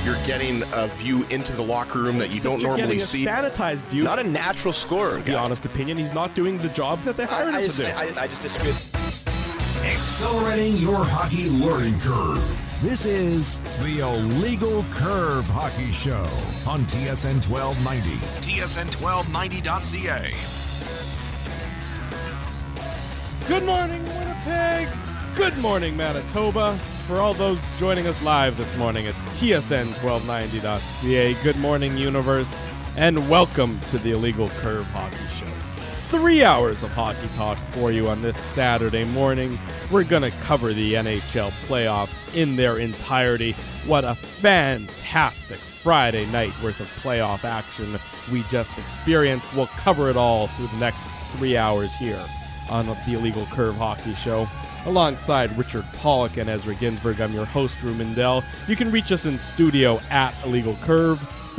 You're getting a view into the locker room that you don't normally see. Sanitized view. Not a natural scorer. The honest opinion, he's not doing the job that they hired him to do. I just disagree. Accelerating your hockey learning curve. This is the Illegal Curve Hockey Show on TSN 1290. TSN1290.ca. Good morning, Winnipeg. Good morning, Manitoba. For all those joining us live this morning at TSN1290.ca, good morning, universe, and welcome to the Illegal Curve Hockey Show. 3 hours of hockey talk for you on this Saturday morning. We're going to cover the NHL playoffs in their entirety. What a fantastic Friday night worth of playoff action we just experienced. We'll cover it all through the next 3 hours here on the Illegal Curve Hockey Show. Alongside Richard Pollock and Ezra Ginsburg, I'm your host, Drew Mindell. You can reach us in studio at Illegal Curve,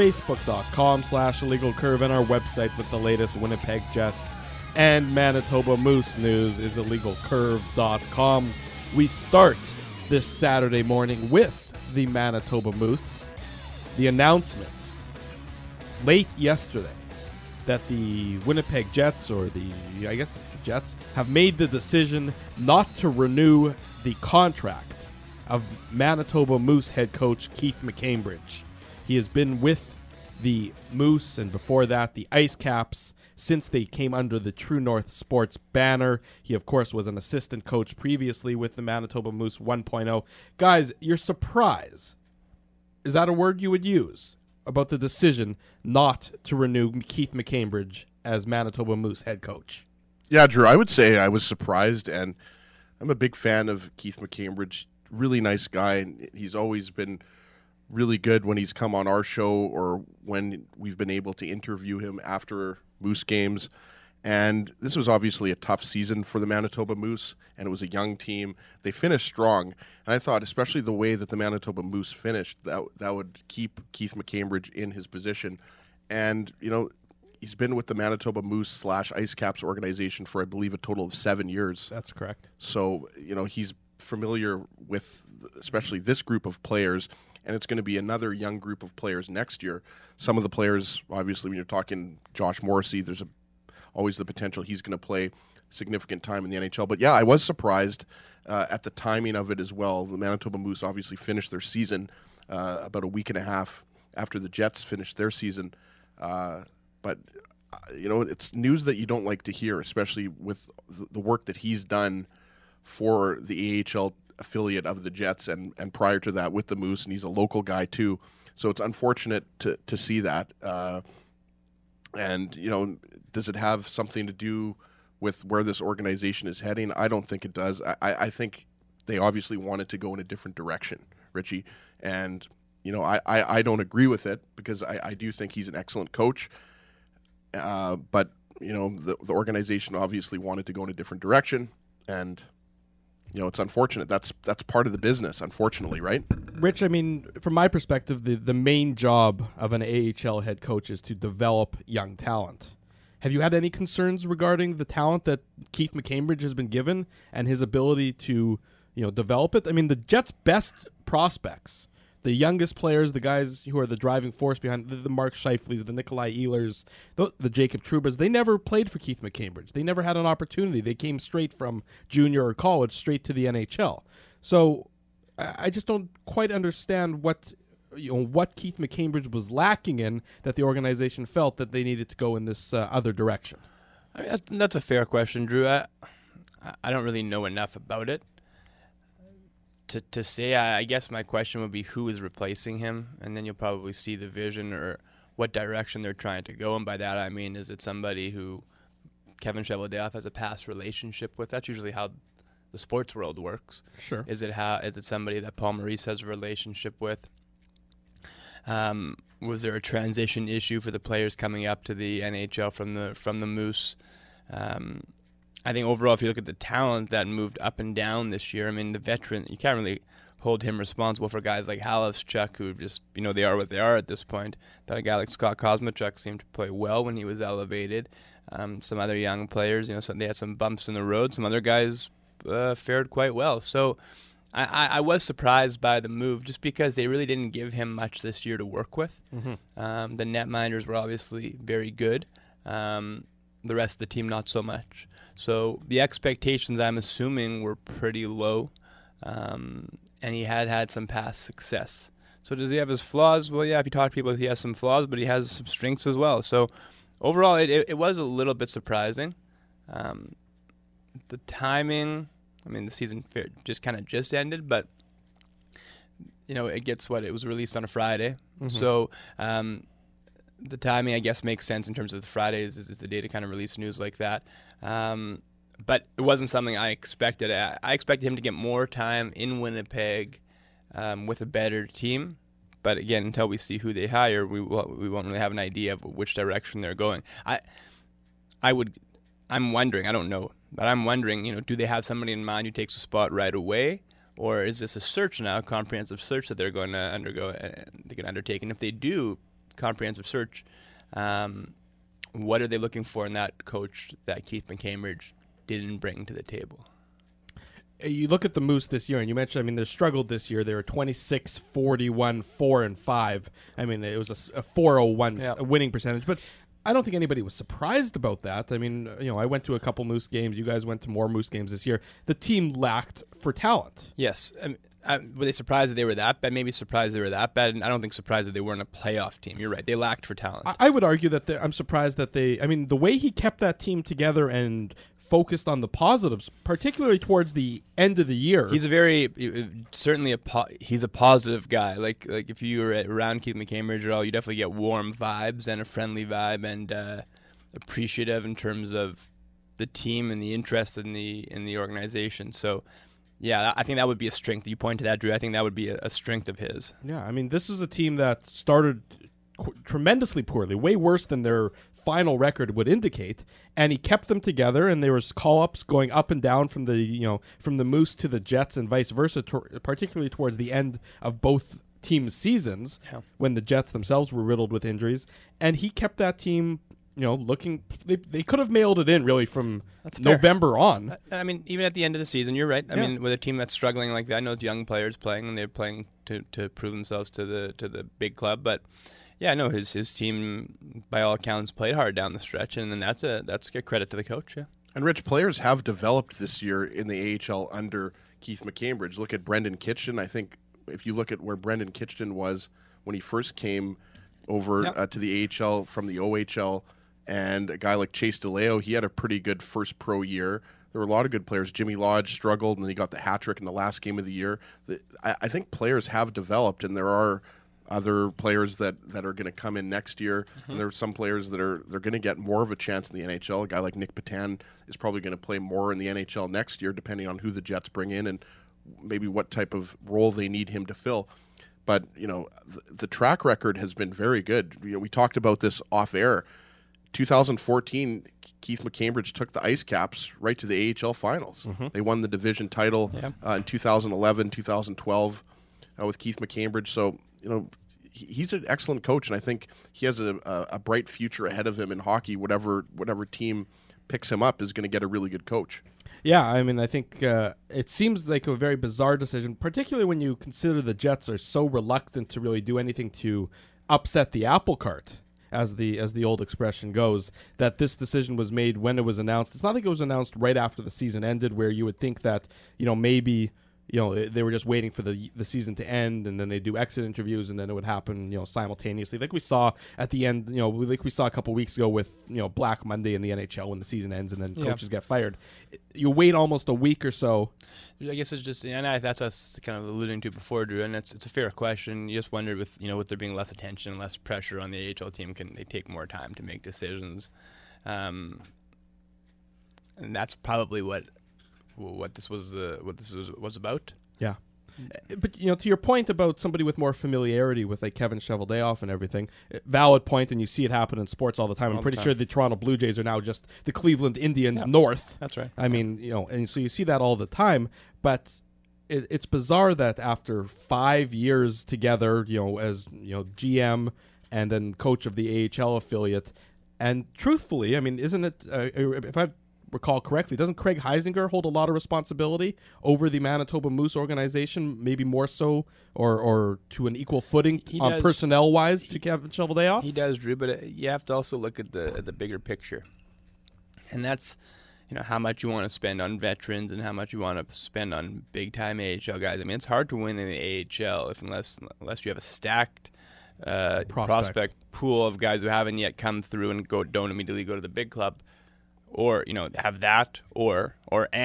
Facebook.com/Illegal Curve, and our website with the latest Winnipeg Jets and Manitoba Moose news is IllegalCurve.com. We start this Saturday morning with the Manitoba Moose. The announcement late yesterday that the Winnipeg Jets, or I guess it's the Jets, have made the decision not to renew the contract of Manitoba Moose head coach Keith McCambridge. He has been with the Moose and before that the Ice Caps since they came under the True North Sports banner. He, of course, was an assistant coach previously with the Manitoba Moose 1.0. Guys, your surprise, is that a word you would use about the decision not to renew Keith McCambridge as Manitoba Moose head coach? Yeah, Drew, I would say I was surprised, and I'm a big fan of Keith McCambridge. Really nice guy, and he's always been really good when he's come on our show or when we've been able to interview him after Moose games. And this was obviously a tough season for the Manitoba Moose, and it was a young team. They finished strong, and I thought especially the way that the Manitoba Moose finished, that would keep Keith McCambridge in his position. And, you know, he's been with the Manitoba Moose / Ice Caps organization for, I believe, a total of 7 years. That's correct. So, you know, he's familiar with especially this group of players, and it's going to be another young group of players next year. Some of the players, obviously, when you're talking Josh Morrissey, there's always the potential he's going to play significant time in the NHL. But, yeah, I was surprised at the timing of it as well. The Manitoba Moose obviously finished their season about a week and a half after the Jets finished their season. But, you know, it's news that you don't like to hear, especially with the work that he's done for the AHL affiliate of the Jets and prior to that with the Moose, and he's a local guy too. So it's unfortunate to see that. And, you know, does it have something to do with where this organization is heading? I don't think it does. I think they obviously wanted to go in a different direction, Richie. And, you know, I don't agree with it because I do think he's an excellent coach. But, you know, the organization obviously wanted to go in a different direction, and, you know, it's unfortunate. That's part of the business, unfortunately, right? Rich, I mean, from my perspective, the main job of an AHL head coach is to develop young talent. Have you had any concerns regarding the talent that Keith McCambridge has been given and his ability to, you know, develop it? I mean, the Jets' best prospects, the youngest players, the guys who are the driving force behind the Mark Scheifele's, the Nikolai Ehlers, the Jacob Trubas, they never played for Keith McCambridge. They never had an opportunity. They came straight from junior or college straight to the NHL. So I just don't quite understand what Keith McCambridge was lacking in that the organization felt that they needed to go in this other direction. I mean, that's a fair question, Drew. I don't really know enough about it to say. I guess my question would be who is replacing him, and then you'll probably see the vision or what direction they're trying to go. And by that I mean, is it somebody who Kevin Cheveldayoff has a past relationship with? That's usually how the sports world works. Sure. Is it somebody that Paul Maurice has a relationship with? Was there a transition issue for the players coming up to the NHL from the Moose? I think overall, if you look at the talent that moved up and down this year, I mean, the veteran, you can't really hold him responsible for guys like Halischuk, who just, you know, they are what they are at this point. But a guy like Scott Kosmachuk seemed to play well when he was elevated. Some other young players, you know, they had some bumps in the road. Some other guys fared quite well. So I was surprised by the move just because they really didn't give him much this year to work with. Mm-hmm. The netminders were obviously very good. The rest of the team not so much. So the expectations, I'm assuming, were pretty low. And he had some past success. So does he have his flaws? Well, yeah, if you talk to people, he has some flaws, but he has some strengths as well. So overall, it was a little bit surprising. The timing, I mean, the season just ended, but it was released on a Friday. Mm-hmm. So the timing, I guess, makes sense in terms of the Fridays is the day to kind of release news like that. But it wasn't something I expected. I expected him to get more time in Winnipeg with a better team. But again, until we see who they hire, we won't really have an idea of which direction they're going. I'm wondering, I don't know, but I'm wondering, do they have somebody in mind who takes a spot right away? Or is this a search now, a comprehensive search that they're going to undergo, they can undertake? And if they do comprehensive search, what are they looking for in that coach that Keith McCambridge didn't bring to the table? You look at the Moose this year, and you mentioned, I mean, they struggled this year. They were 26, 41, 4-5. I mean, it was a 401 winning percentage, but I don't think anybody was surprised about that. I mean, I went to a couple Moose games. You guys went to more Moose games this year. The team lacked for talent. Yes. Were they surprised that they were that bad? Maybe surprised they were that bad. And I don't think surprised that they weren't a playoff team. You're right. They lacked for talent. I would argue that I'm surprised that the way he kept that team together and focused on the positives, particularly towards the end of the year. He's he's a positive guy. Like if you were around Keith McCambridge at all, you definitely get warm vibes and a friendly vibe and appreciative in terms of the team and the interest in the organization. So, yeah, I think that would be a strength. You point to that, Drew. I think that would be a strength of his. Yeah, I mean, this is a team that started tremendously poorly, way worse than their final record would indicate, and he kept them together, and there was call-ups going up and down from the Moose to the Jets and vice versa, particularly towards the end of both teams' seasons, when the Jets themselves were riddled with injuries, and he kept that team looking, they could have mailed it in really from November on. I mean, even at the end of the season, you're right. I mean, with a team that's struggling like that, I know it's young players playing, and they're playing to prove themselves to the big club, but yeah, no, his team, by all accounts, played hard down the stretch, and that's a credit to the coach. Yeah. And Rich, players have developed this year in the AHL under Keith McCambridge. Look at Brendan Kitchen. I think if you look at where Brendan Kitchen was when he first came over to the AHL from the OHL, and a guy like Chase DeLeo, he had a pretty good first pro year. There were a lot of good players. Jimmy Lodge struggled, and then he got the hat trick in the last game of the year. I think players have developed, and there are other players that are going to come in next year. And there are some players they're going to get more of a chance in the NHL. A guy like Nick Patan is probably going to play more in the NHL next year, depending on who the Jets bring in and maybe what type of role they need him to fill. But, the track record has been very good. We talked about this off air. 2014, Keith McCambridge took the Ice Caps right to the AHL finals. They won the division title in 2011, 2012 with Keith McCambridge. So, he's an excellent coach, and I think he has a bright future ahead of him in hockey. Whatever team picks him up is going to get a really good coach. Yeah, I mean, I think it seems like a very bizarre decision, particularly when you consider the Jets are so reluctant to really do anything to upset the apple cart, as the old expression goes, that this decision was made when it was announced. It's not like it was announced right after the season ended, where you would think that, maybe they were just waiting for the season to end, and then they do exit interviews, and then it would happen, simultaneously, like we saw at the end, like we saw a couple weeks ago with, Black Monday in the NHL when the season ends and then coaches get fired. You wait almost a week or so. I guess it's just, and that's us kind of alluding to before, Drew, and it's a fair question. You just wondered with there being less attention, less pressure on the AHL team, can they take more time to make decisions? And that's probably what this was about. Yeah. But to your point about somebody with more familiarity with like Kevin Cheveldayoff and everything, valid point, and you see it happen in sports all the time. I'm pretty sure the Toronto Blue Jays are now just the Cleveland Indians North. That's right. I mean, and so you see that all the time. But it's bizarre that after 5 years together, as GM and then coach of the AHL affiliate, and truthfully, I mean, isn't it? If I recall correctly, doesn't Craig Heisinger hold a lot of responsibility over the Manitoba Moose organization, maybe more so or to an equal footing personnel-wise to Kevin Cheveldayoff? He does, Drew, but you have to also look at the bigger picture. And that's, how much you want to spend on veterans and how much you want to spend on big-time AHL guys. I mean, it's hard to win in the AHL unless you have a stacked prospect pool of guys who haven't yet come through and don't immediately go to the big club, or have that or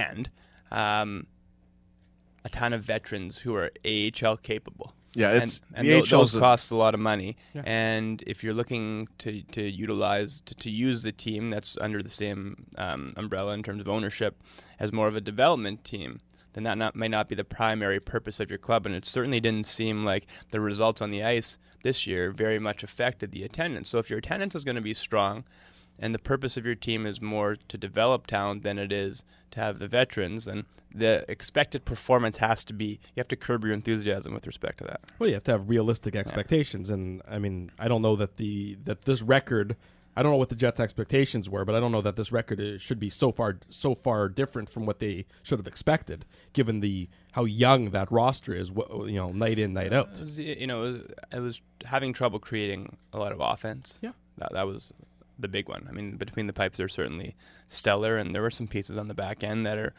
a ton of veterans who are AHL capable. Yeah, it's and those cost a lot of money. Yeah. And if you're looking to utilize to use the team that's under the same umbrella in terms of ownership as more of a development team, then that may not be the primary purpose of your club. And it certainly didn't seem like the results on the ice this year very much affected the attendance. So if your attendance is going to be strong, and the purpose of your team is more to develop talent than it is to have the veterans, and the expected performance has to be, you have to curb your enthusiasm with respect to that. Well, you have to have realistic expectations, and I mean, I don't know that this record, I don't know what the Jets' expectations were, but I don't know that this record should be so far different from what they should have expected, given how young that roster is, night in, night out. It was having trouble creating a lot of offense. Yeah, that was the big one. I mean, between the pipes, they're certainly stellar, and there were some pieces on the back end that are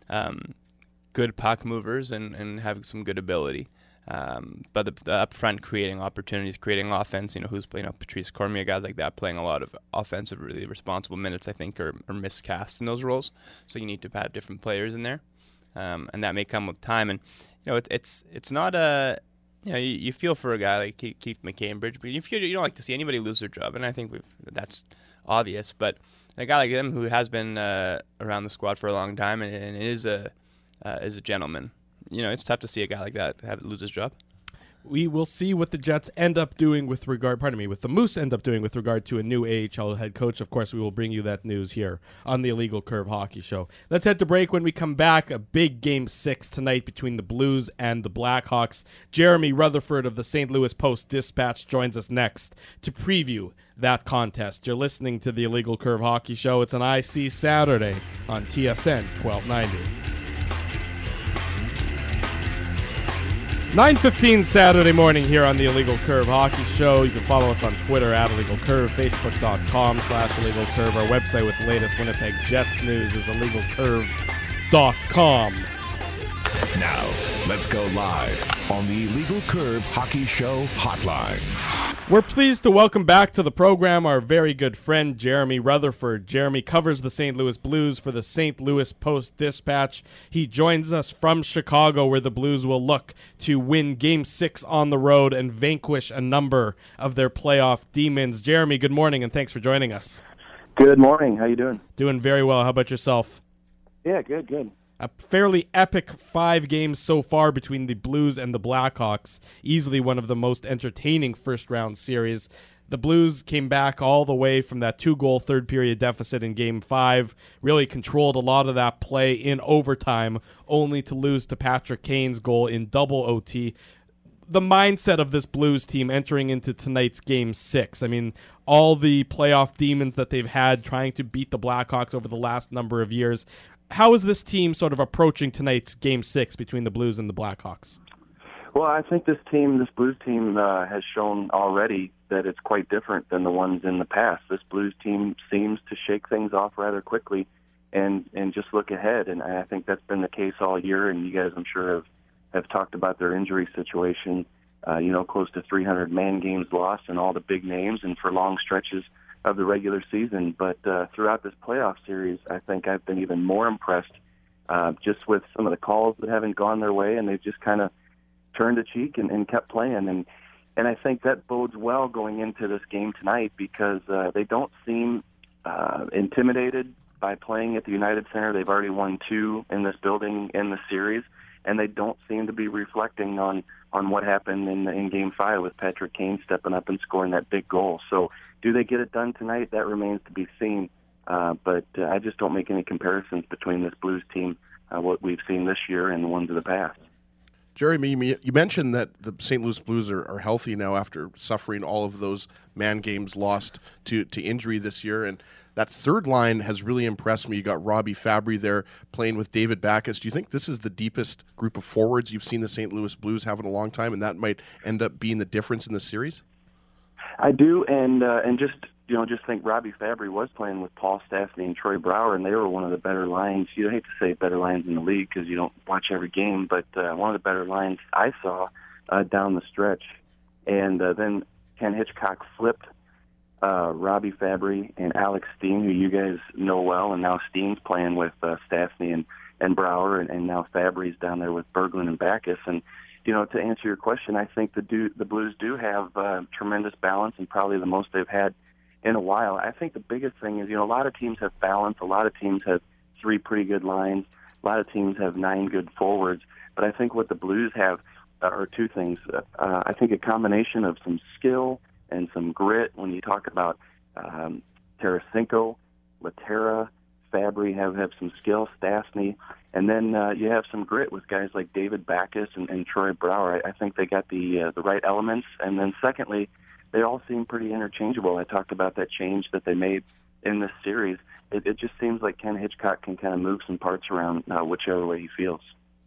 good puck movers and have some good ability. But the up front, creating opportunities, creating offense, who's Patrice Cormier, guys like that playing a lot of offensive, really responsible minutes, I think, are miscast in those roles. So you need to have different players in there, and that may come with time. And it's not a you feel for a guy like Keith McCambridge, but you don't like to see anybody lose their job, and I think that's obvious. But a guy like him who has been around the squad for a long time and is a gentleman, it's tough to see a guy like that lose his job. We will see what the Jets end up doing with the Moose end up doing with regard to a new AHL head coach. Of course, we will bring you that news here on the Illegal Curve Hockey Show. Let's head to break. When we come back, a big Game 6 tonight between the Blues and the Blackhawks. Jeremy Rutherford of the St. Louis Post-Dispatch joins us next to preview that contest. You're listening to the Illegal Curve Hockey Show. It's an IC Saturday on TSN 1290. 9:15 Saturday morning here on the Illegal Curve Hockey Show. You can follow us on Twitter at Illegal Curve, Facebook.com/Illegal Curve. Our website with the latest Winnipeg Jets news is IllegalCurve.com. Now, let's go live on the Illegal Curve Hockey Show hotline. We're pleased to welcome back to the program our very good friend, Jeremy Rutherford. Jeremy covers the St. Louis Blues for the St. Louis Post-Dispatch. He joins us from Chicago, where the Blues will look to win Game 6 on the road and vanquish a number of their playoff demons. Jeremy, good morning, and thanks for joining us. Good morning. How you doing? Doing very well. How about yourself? Yeah, good. A fairly epic 5 games so far between the Blues and the Blackhawks. Easily one of the most entertaining first-round series. The Blues came back all the way from that 2-goal third-period deficit in Game 5, really controlled a lot of that play in overtime, only to lose to Patrick Kane's goal in double OT. The mindset of this Blues team entering into tonight's Game 6. I mean, all the playoff demons that they've had trying to beat the Blackhawks over the last number of years. How is this team sort of approaching tonight's Game 6 between the Blues and the Blackhawks? Well, I think this Blues team has shown already that it's quite different than the ones in the past. This Blues team seems to shake things off rather quickly and just look ahead, and I think that's been the case all year, and you guys, I'm sure, have talked about their injury situation, close to 300 man games lost and all the big names and for long stretches of the regular season. But throughout this playoff series, I think I've been even more impressed just with some of the calls that haven't gone their way, and they've just kind of turned a cheek and kept playing. And I think that bodes well going into this game tonight because they don't seem intimidated by playing at the United Center. They've already won 2 in this building in the series, and they don't seem to be reflecting on what happened in Game 5 with Patrick Kane stepping up and scoring that big goal. So do they get it done tonight? That remains to be seen. But I just don't make any comparisons between this Blues team, what we've seen this year, and the ones of the past. Jeremy, you mentioned that the St. Louis Blues are healthy now after suffering all of those man games lost to injury this year, and That third line has really impressed me. You got Robbie Fabry there playing with David Backes. Do you think this is the deepest group of forwards you've seen the St. Louis Blues have in a long time, and that might end up being the difference in the series? I do, and just think Robbie Fabry was playing with Paul Stastny and Troy Brouwer, and they were one of the better lines. You hate to say better lines in the league because you don't watch every game, but one of the better lines I saw down the stretch. And then Ken Hitchcock flipped Robbie Fabry and Alex Steen, who you guys know well, and now Steen's playing with Stastny and Brouwer, and now Fabry's down there with Berglund and Backes. And to answer your question, I think the Blues do have tremendous balance, and probably the most they've had in a while. I think the biggest thing is, a lot of teams have balance. A lot of teams have 3 pretty good lines. A lot of teams have 9 good forwards. But I think what the Blues have are 2 things. I think a combination of some skill and some grit. When you talk about Tarasenko, Laterra, Fabry have some skill, Stastny, and then you have some grit with guys like David Backes and Troy Brouwer. I think they got the right elements. And then secondly, they all seem pretty interchangeable. I talked about that change that they made in this series. It just seems like Ken Hitchcock can kind of move some parts around whichever way he feels.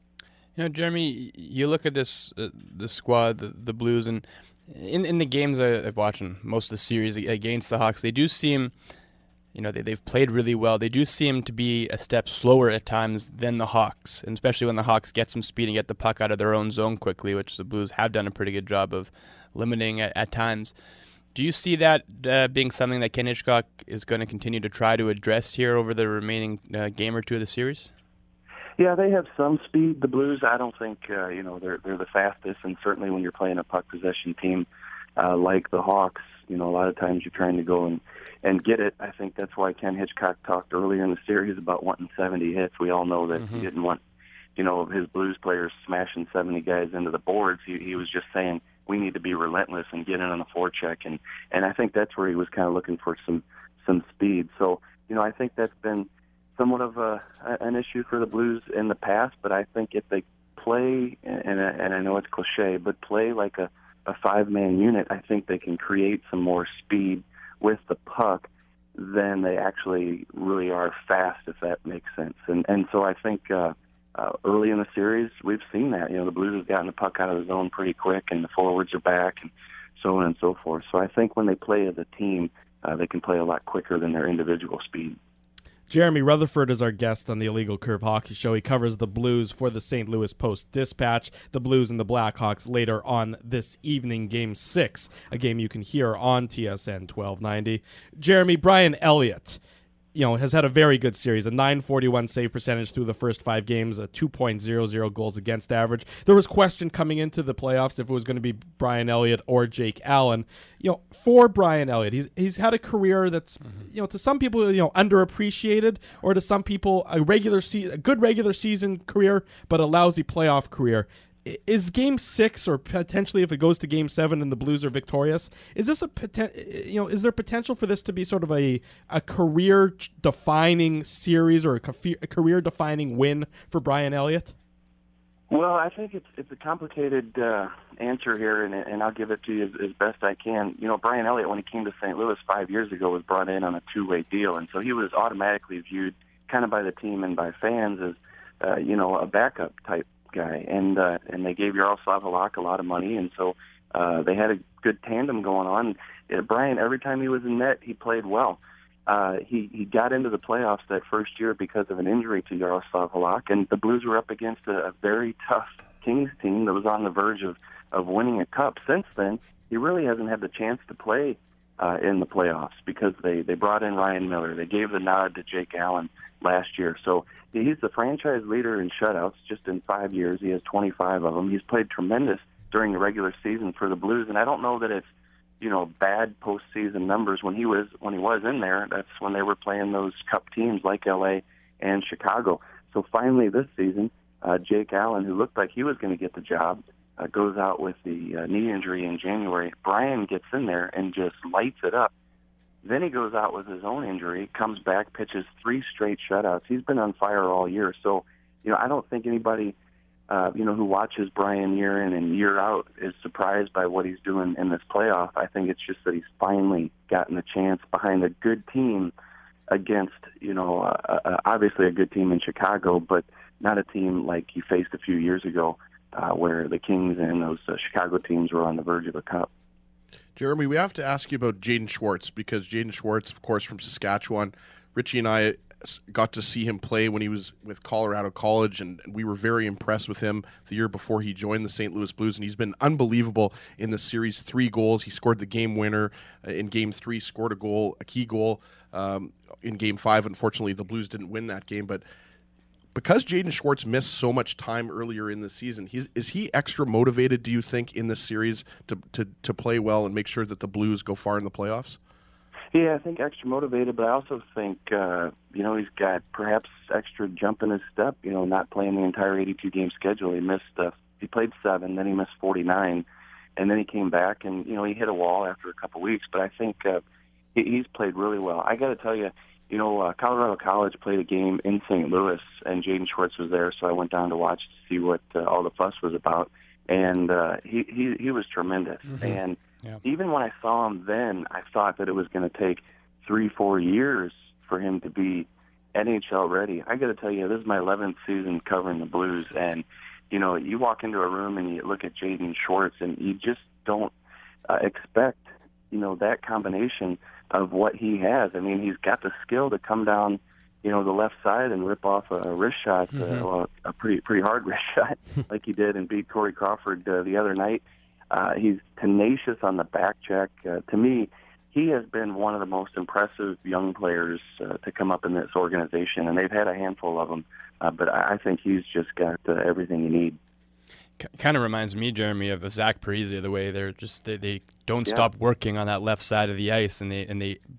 Jeremy, you look at this squad, the Blues, and in the games I've watched in most of the series against the Hawks, they do seem, they've played really well. They do seem to be a step slower at times than the Hawks, and especially when the Hawks get some speed and get the puck out of their own zone quickly, which the Blues have done a pretty good job of limiting at times. Do you see that being something that Ken Hitchcock is going to continue to try to address here over the remaining game or 2 of the series? Yeah, they have some speed. The Blues, I don't think they're the fastest, and certainly when you're playing a puck possession team like the Hawks, a lot of times you're trying to go and get it. I think that's why Ken Hitchcock talked earlier in the series about wanting 70 hits. We all know that he didn't want his Blues players smashing 70 guys into the boards. He was just saying we need to be relentless and get in on the forecheck, and I think that's where he was kind of looking for some speed. So I think that's been somewhat of an issue for the Blues in the past, but I think if they play, and I know it's cliche, but play like a 5-man unit, I think they can create some more speed with the puck than they actually really are fast, if that makes sense. And so I think early in the series, we've seen that. The Blues have gotten the puck out of the zone pretty quick, and the forwards are back, and so on and so forth. So I think when they play as a team, they can play a lot quicker than their individual speed. Jeremy Rutherford is our guest on the Illegal Curve Hockey Show. He covers the Blues for the St. Louis Post-Dispatch, the Blues and the Blackhawks later on this evening, Game 6, a game you can hear on TSN 1290. Jeremy, Brian Elliott, has had a very good series, a .941 save percentage through the first 5 games, a 2.00 goals against average. There was question coming into the playoffs if it was going to be Brian Elliott or Jake Allen. For Brian Elliott, he's had a career that's, to some people, underappreciated, or to some people, a good regular season career, but a lousy playoff career. Is Game 6, or potentially if it goes to Game 7 and the Blues are victorious, is this is there potential for this to be sort of a career-defining series or a career-defining win for Brian Elliott? Well, I think it's a complicated answer here, and I'll give it to you as best I can. Brian Elliott, when he came to St. Louis 5 years ago, was brought in on a 2-way deal, and so he was automatically viewed kind of by the team and by fans as a backup type guy, and they gave Yaroslav Halak a lot of money, and so they had a good tandem going on. Brian, every time he was in net, he played well. He got into the playoffs that first year because of an injury to Yaroslav Halak, and the Blues were up against a very tough Kings team that was on the verge of winning a cup. Since then, he really hasn't had the chance to play in the playoffs because they brought in Ryan Miller. They gave the nod to Jake Allen last year. So he's the franchise leader in shutouts. Just in 5 years, he has 25 of them. He's played tremendous during the regular season for the Blues, and I don't know that it's bad postseason numbers when he was in there. That's when they were playing those cup teams like LA and Chicago. So finally this season, Jake Allen, who looked like he was going to get the job, goes out with the knee injury in January. Brian gets in there and just lights it up. Then he goes out with his own injury, comes back, pitches 3 straight shutouts. He's been on fire all year. So, I don't think anybody, who watches Brian year in and year out is surprised by what he's doing in this playoff. I think it's just that he's finally gotten a chance behind a good team against, obviously a good team in Chicago, but not a team like he faced a few years ago, where the Kings and those Chicago teams were on the verge of a cup. Jeremy, we have to ask you about Jaden Schwartz, because Jaden Schwartz, of course, from Saskatchewan. Richie and I got to see him play when he was with Colorado College, and we were very impressed with him the year before he joined the St. Louis Blues, and he's been unbelievable in the series. 3 goals. He scored the game winner in Game 3, scored a key goal in Game 5. Unfortunately, the Blues didn't win that game, but because Jaden Schwartz missed so much time earlier in the season, is he extra motivated, do you think, in this series to play well and make sure that the Blues go far in the playoffs? Yeah, I think extra motivated, but I also think, he's got perhaps extra jump in his step, not playing the entire 82-game schedule. He played 7, then he missed 49, and then he came back and, he hit a wall after a couple weeks. But I think he's played really well. I got to tell you, Colorado College played a game in St. Louis, and Jaden Schwartz was there, so I went down to watch to see what all the fuss was about. And he was tremendous. Mm-hmm. And even when I saw him then, I thought that it was going to take 3-4 years for him to be NHL ready. I got to tell you, this is my 11th season covering the Blues, and you walk into a room and you look at Jaden Schwartz, and you just don't expect that combination of what he has. I mean, he's got the skill to come down, the left side and rip off a wrist shot, a pretty hard wrist shot, like he did and beat Corey Crawford the other night. He's tenacious on the back check. To me, he has been one of the most impressive young players to come up in this organization, and they've had a handful of them. But I think he's just got everything you need. Kind of reminds me, Jeremy, of Zach Parise, the way they don't stop working on that left side of the ice, and they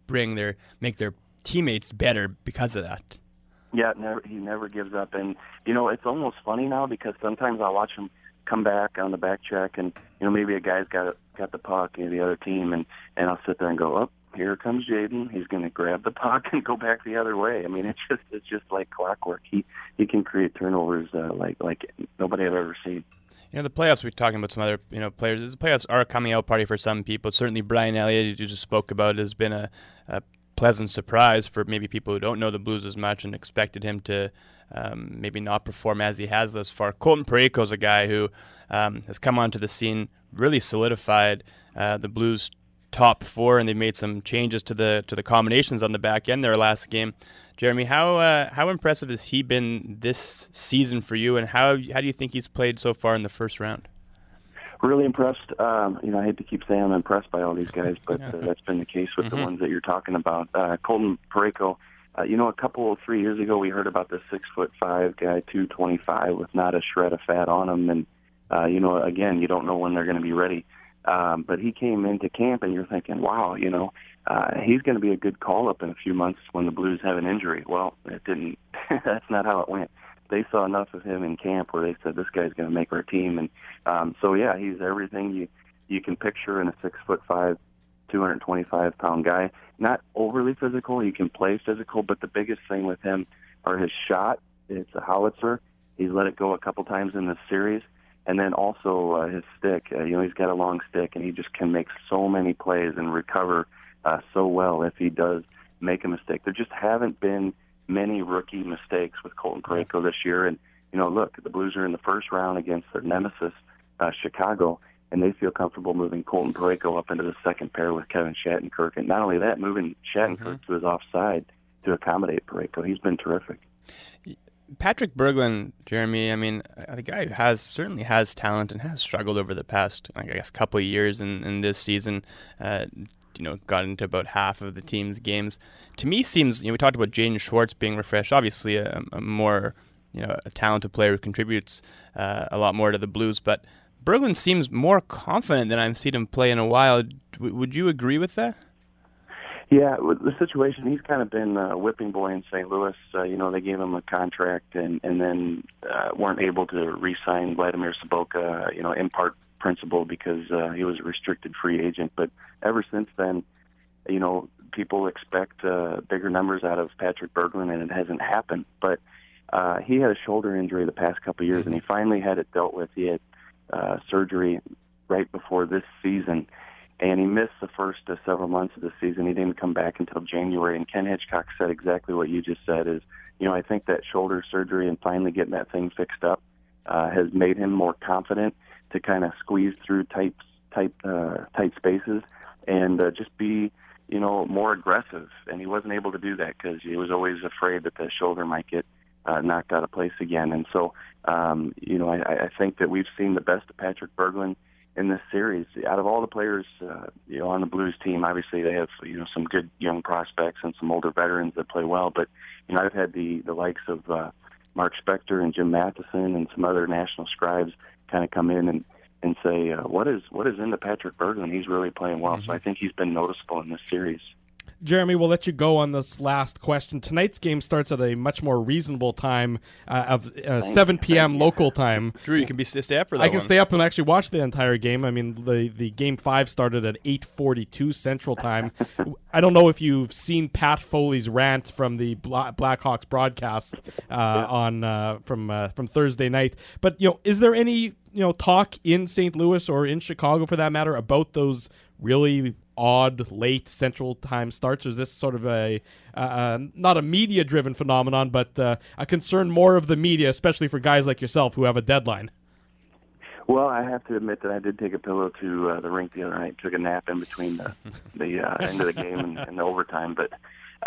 make their teammates better because of that. Yeah, he never gives up, and it's almost funny now because sometimes I'll watch him come back on the back check, and maybe a guy's got the puck, the other team, and I'll sit there and go, oh, here comes Jaden. He's going to grab the puck and go back the other way. I mean, it's just like clockwork. He can create turnovers like nobody I've ever seen. The playoffs, we're talking about some other players. The playoffs are a coming out party for some people. Certainly Brian Elliott, as you just spoke about, has been a pleasant surprise for maybe people who don't know the Blues as much and expected him to maybe not perform as he has thus far. Colton Parayko is a guy who has come onto the scene, really solidified the Blues' top 4, and they've made some changes to the combinations on the back end their last game. Jeremy, how impressive has he been this season for you, and how do you think he's played so far in the first round? Really impressed. I hate to keep saying I'm impressed by all these guys, but that's been the case with the ones that you're talking about. Colton Parayko, a 3 years ago, we heard about the 6'5" guy, 225, with not a shred of fat on him, and again, you don't know when they're going to be ready. But he came into camp, and you're thinking, wow, he's going to be a good call-up in a few months when the Blues have an injury. Well, it didn't. That's not how it went. They saw enough of him in camp where they said, this guy's going to make our team. And he's everything you can picture in a 6'5", 225-pound guy. Not overly physical. He can play physical, but the biggest thing with him are his shot. It's a howitzer. He's let it go a couple times in this series. And then also his stick. He's got a long stick, and he just can make so many plays and recover so well if he does make a mistake. There just haven't been many rookie mistakes with Colton Parayko this year. And, look, the Blues are in the first round against their nemesis, Chicago, and they feel comfortable moving Colton Parayko up into the second pair with Kevin Shattenkirk. And not only that, moving Shattenkirk to his offside to accommodate Parayko. He's been terrific. Patrick Berglund, Jeremy, I mean, the guy who certainly has talent and has struggled over the past, couple of years in this season, got into about half of the team's games. To me, seems, we talked about Jaden Schwartz being refreshed, obviously a more, a talented player who contributes a lot more to the Blues, but Berglund seems more confident than I've seen him play in a while. Would you agree with that? Yeah, with the situation, he's kind of been a whipping boy in St. Louis. They gave him a contract and then weren't able to re-sign Vladimir Sobotka, in part principle because he was a restricted free agent. But ever since then, people expect bigger numbers out of Patrick Berglund, and it hasn't happened. But he had a shoulder injury the past couple of years, and he finally had it dealt with. He had surgery right before this season. and he missed the first several months of the season. He didn't come back until January, and Ken Hitchcock said exactly what you just said is, I think that shoulder surgery and finally getting that thing fixed up has made him more confident to kind of squeeze through tight spaces and just be, more aggressive. And he wasn't able to do that because he was always afraid that the shoulder might get knocked out of place again. And so, I think that we've seen the best of Patrick Berglund in this series. Out of all the players, on the Blues team, obviously they have, some good young prospects and some older veterans that play well. But, I've had the likes of Mark Spector and Jim Matheson and some other national scribes kind of come in and say, what is into Patrick Berglund? He's really playing well. So I think he's been noticeable in this series. Jeremy, we'll let you go on this last question. Tonight's game starts at a much more reasonable time of 7 p.m. local time. Drew, you can stay up for that I can stay up and actually watch the entire game. I mean, the Game 5 started at 8:42 Central Time. I don't know if you've seen Pat Foley's rant from the Blackhawks broadcast from Thursday night. But, is there any talk in St. Louis or in Chicago, for that matter, about those really odd late Central Time starts? Or is this sort of a not a media-driven phenomenon, but a concern more of the media, especially for guys like yourself who have a deadline? Well, I have to admit that I did take a pillow to the rink the other night. Took a nap in between the end of the game and the overtime. But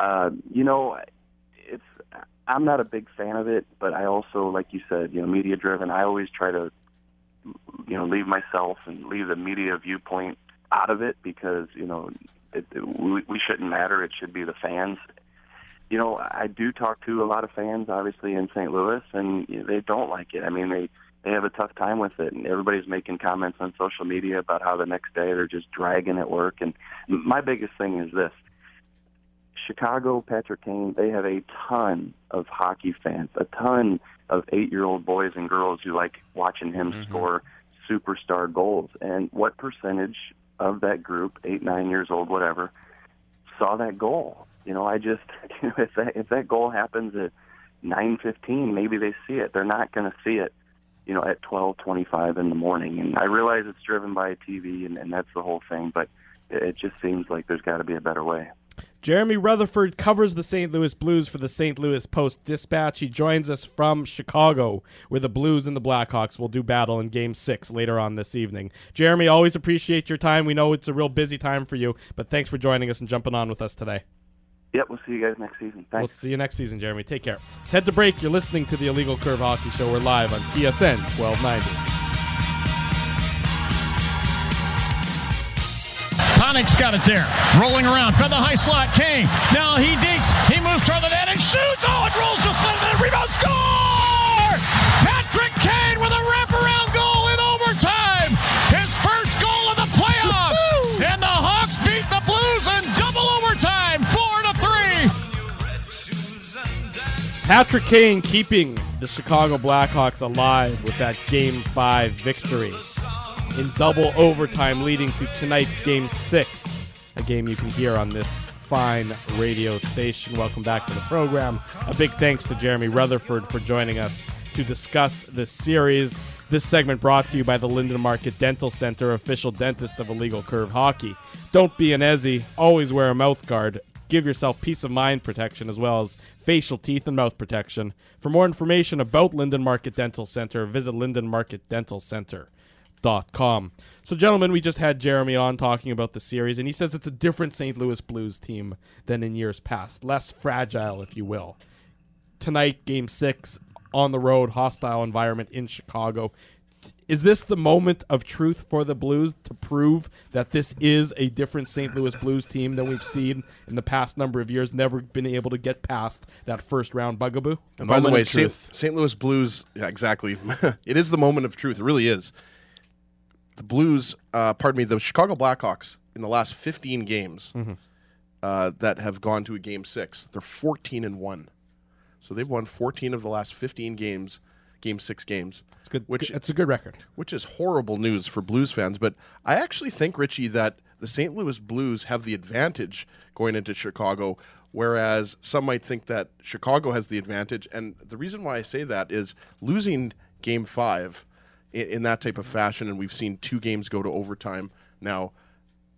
I'm not a big fan of it. But I also, like you said, media-driven. I always try to leave myself and leave the media viewpoint out of it because, we shouldn't matter. It should be the fans. I do talk to a lot of fans, obviously, in St. Louis, and they don't like it. I mean, they have a tough time with it, and everybody's making comments on social media about how the next day they're just dragging at work. And my biggest thing is this. Chicago, Patrick Kane, they have a ton of hockey fans, a ton of 8-year-old boys and girls who like watching him score superstar goals. And what percentage of that group, 8, 9 years old, whatever, saw that goal? If that goal happens at 9:15, maybe they see it. They're not going to see it, at 12:25 in the morning. And I realize it's driven by TV, and that's the whole thing, but it just seems like there's got to be a better way. Jeremy Rutherford covers the St. Louis Blues for the St. Louis Post-Dispatch. He joins us from Chicago, where the Blues and the Blackhawks will do battle in Game 6 later on this evening. Jeremy, always appreciate your time. We know it's a real busy time for you, but thanks for joining us and jumping on with us today. Yep, we'll see you guys next season. Thanks. We'll see you next season, Jeremy. Take care. Let's head to break. You're listening to the Illegal Curve Hockey Show. We're live on TSN 1290. Panik's got it there. Rolling around. Fed the high slot. Kane. Now he digs. He moves toward the net and shoots. Oh, it rolls just let it. Rebound. Score! Patrick Kane with a wraparound goal in overtime. His first goal of the playoffs. And the Hawks beat the Blues in double overtime. 4-3. Patrick Kane keeping the Chicago Blackhawks alive with that Game 5 victory in double overtime, leading to tonight's Game 6, a game you can hear on this fine radio station. Welcome back to the program. A big thanks to Jeremy Rutherford for joining us to discuss this series. This segment brought to you by the Linden Market Dental Center, official dentist of Illegal Curve Hockey. Don't be an Ezzy. Always wear a mouth guard. Give yourself peace of mind protection as well as facial, teeth, and mouth protection. For more information about Linden Market Dental Center, visit lindenmarketdentalcenter.com. So, gentlemen, we just had Jeremy on talking about the series, and he says it's a different St. Louis Blues team than in years past. Less fragile, if you will. Tonight, Game 6, on the road, hostile environment in Chicago. Is this the moment of truth for the Blues to prove that this is a different St. Louis Blues team than we've seen in the past number of years, never been able to get past that first-round bugaboo? And by the way, St. Louis Blues, yeah, exactly. It is the moment of truth. It really is. The Blues, the Chicago Blackhawks, in the last 15 games that have gone to a Game 6, they're 14-1. So they've won 14 of the last 15 games, Game 6 games. It's good. It's a good record. Which is horrible news for Blues fans. But I actually think, Richie, that the St. Louis Blues have the advantage going into Chicago, whereas some might think that Chicago has the advantage. And the reason why I say that is losing Game 5 in that type of fashion, and we've seen 2 games go to overtime now,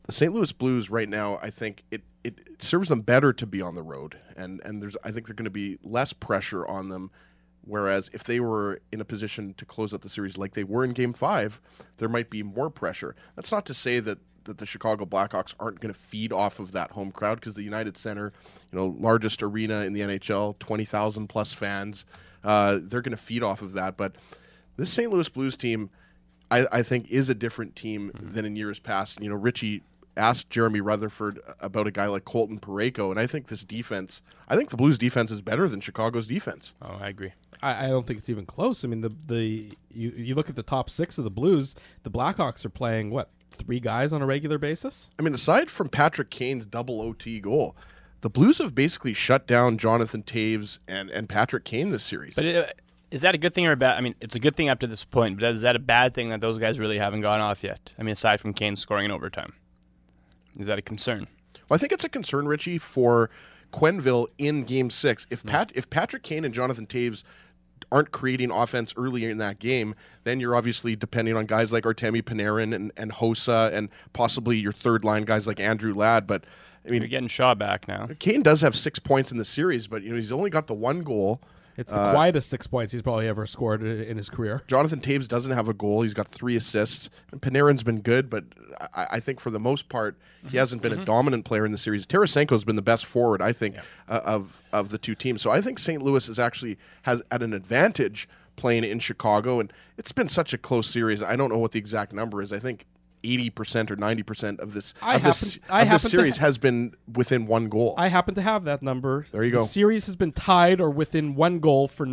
the St. Louis Blues right now, I think it serves them better to be on the road, and I think there's going to be less pressure on them. Whereas if they were in a position to close out the series like they were in Game 5, there might be more pressure. That's not to say that the Chicago Blackhawks aren't going to feed off of that home crowd, because the United Center, largest arena in the NHL, 20,000 plus fans, they're going to feed off of that. But this St. Louis Blues team, I think, is a different team than in years past. Richie asked Jeremy Rutherford about a guy like Colton Parayko, and I think the Blues defense is better than Chicago's defense. Oh, I agree. I don't think it's even close. I mean, you look at the top 6 of the Blues, the Blackhawks are playing, 3 guys on a regular basis? I mean, aside from Patrick Kane's double OT goal, the Blues have basically shut down Jonathan Toews and Patrick Kane this series. But is that a good thing or a bad? I mean, it's a good thing up to this point, but is that a bad thing that those guys really haven't gone off yet? I mean, aside from Kane scoring in overtime. Is that a concern? Well, I think it's a concern, Richie, for Quenneville in Game 6. If Patrick Kane and Jonathan Toews aren't creating offense earlier in that game, then you're obviously depending on guys like Artemi Panarin and Hossa, and possibly your third line guys like Andrew Ladd. But I mean, you're getting Shaw back now. Kane does have 6 points in the series, but he's only got the 1 goal. It's the quietest 6 points he's probably ever scored in his career. Jonathan Toews doesn't have a goal. He's got 3 assists. And Panarin's been good, but I think for the most part, he hasn't been a dominant player in the series. Tarasenko's been the best forward, I think, of the two teams. So I think St. Louis has at an advantage playing in Chicago, and it's been such a close series. I don't know what the exact number is. I think 80% or 90% of this series has been within 1 goal. I happen to have that number. There you go. The series has been tied or within 1 goal for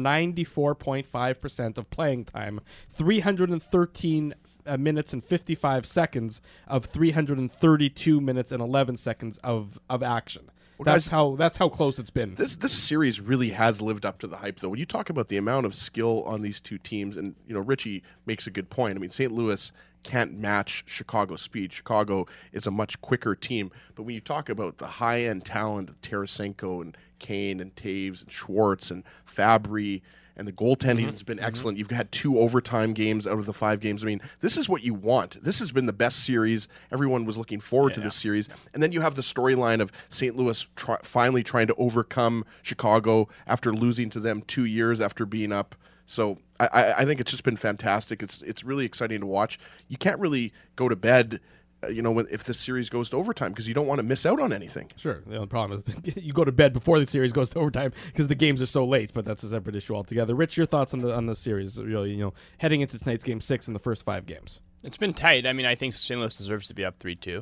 94.5% of playing time. 313 minutes and 55 seconds of 332 minutes and 11 seconds of action. Well, that's how close it's been. This series really has lived up to the hype, though. When you talk about the amount of skill on these two teams, and Richie makes a good point. I mean, St. Louis can't match Chicago's speed. Chicago is a much quicker team. But when you talk about the high-end talent of Tarasenko and Kane and Toews and Schwartz and Fabry, and the goaltending has been excellent. You've had 2 overtime games out of the 5 games. I mean, this is what you want. This has been the best series. Everyone was looking forward to this series. And then you have the storyline of St. Louis finally trying to overcome Chicago after losing to them 2 years after being up. So I think it's just been fantastic. It's really exciting to watch. You can't really go to bed if this series goes to overtime, because you don't want to miss out on anything. Sure. The only problem is you go to bed before the series goes to overtime because the games are so late, but that's a separate issue altogether. Rich, your thoughts on the series, heading into tonight's Game 6 and the first 5 games? It's been tight. I mean, I think St. Louis deserves to be up 3-2.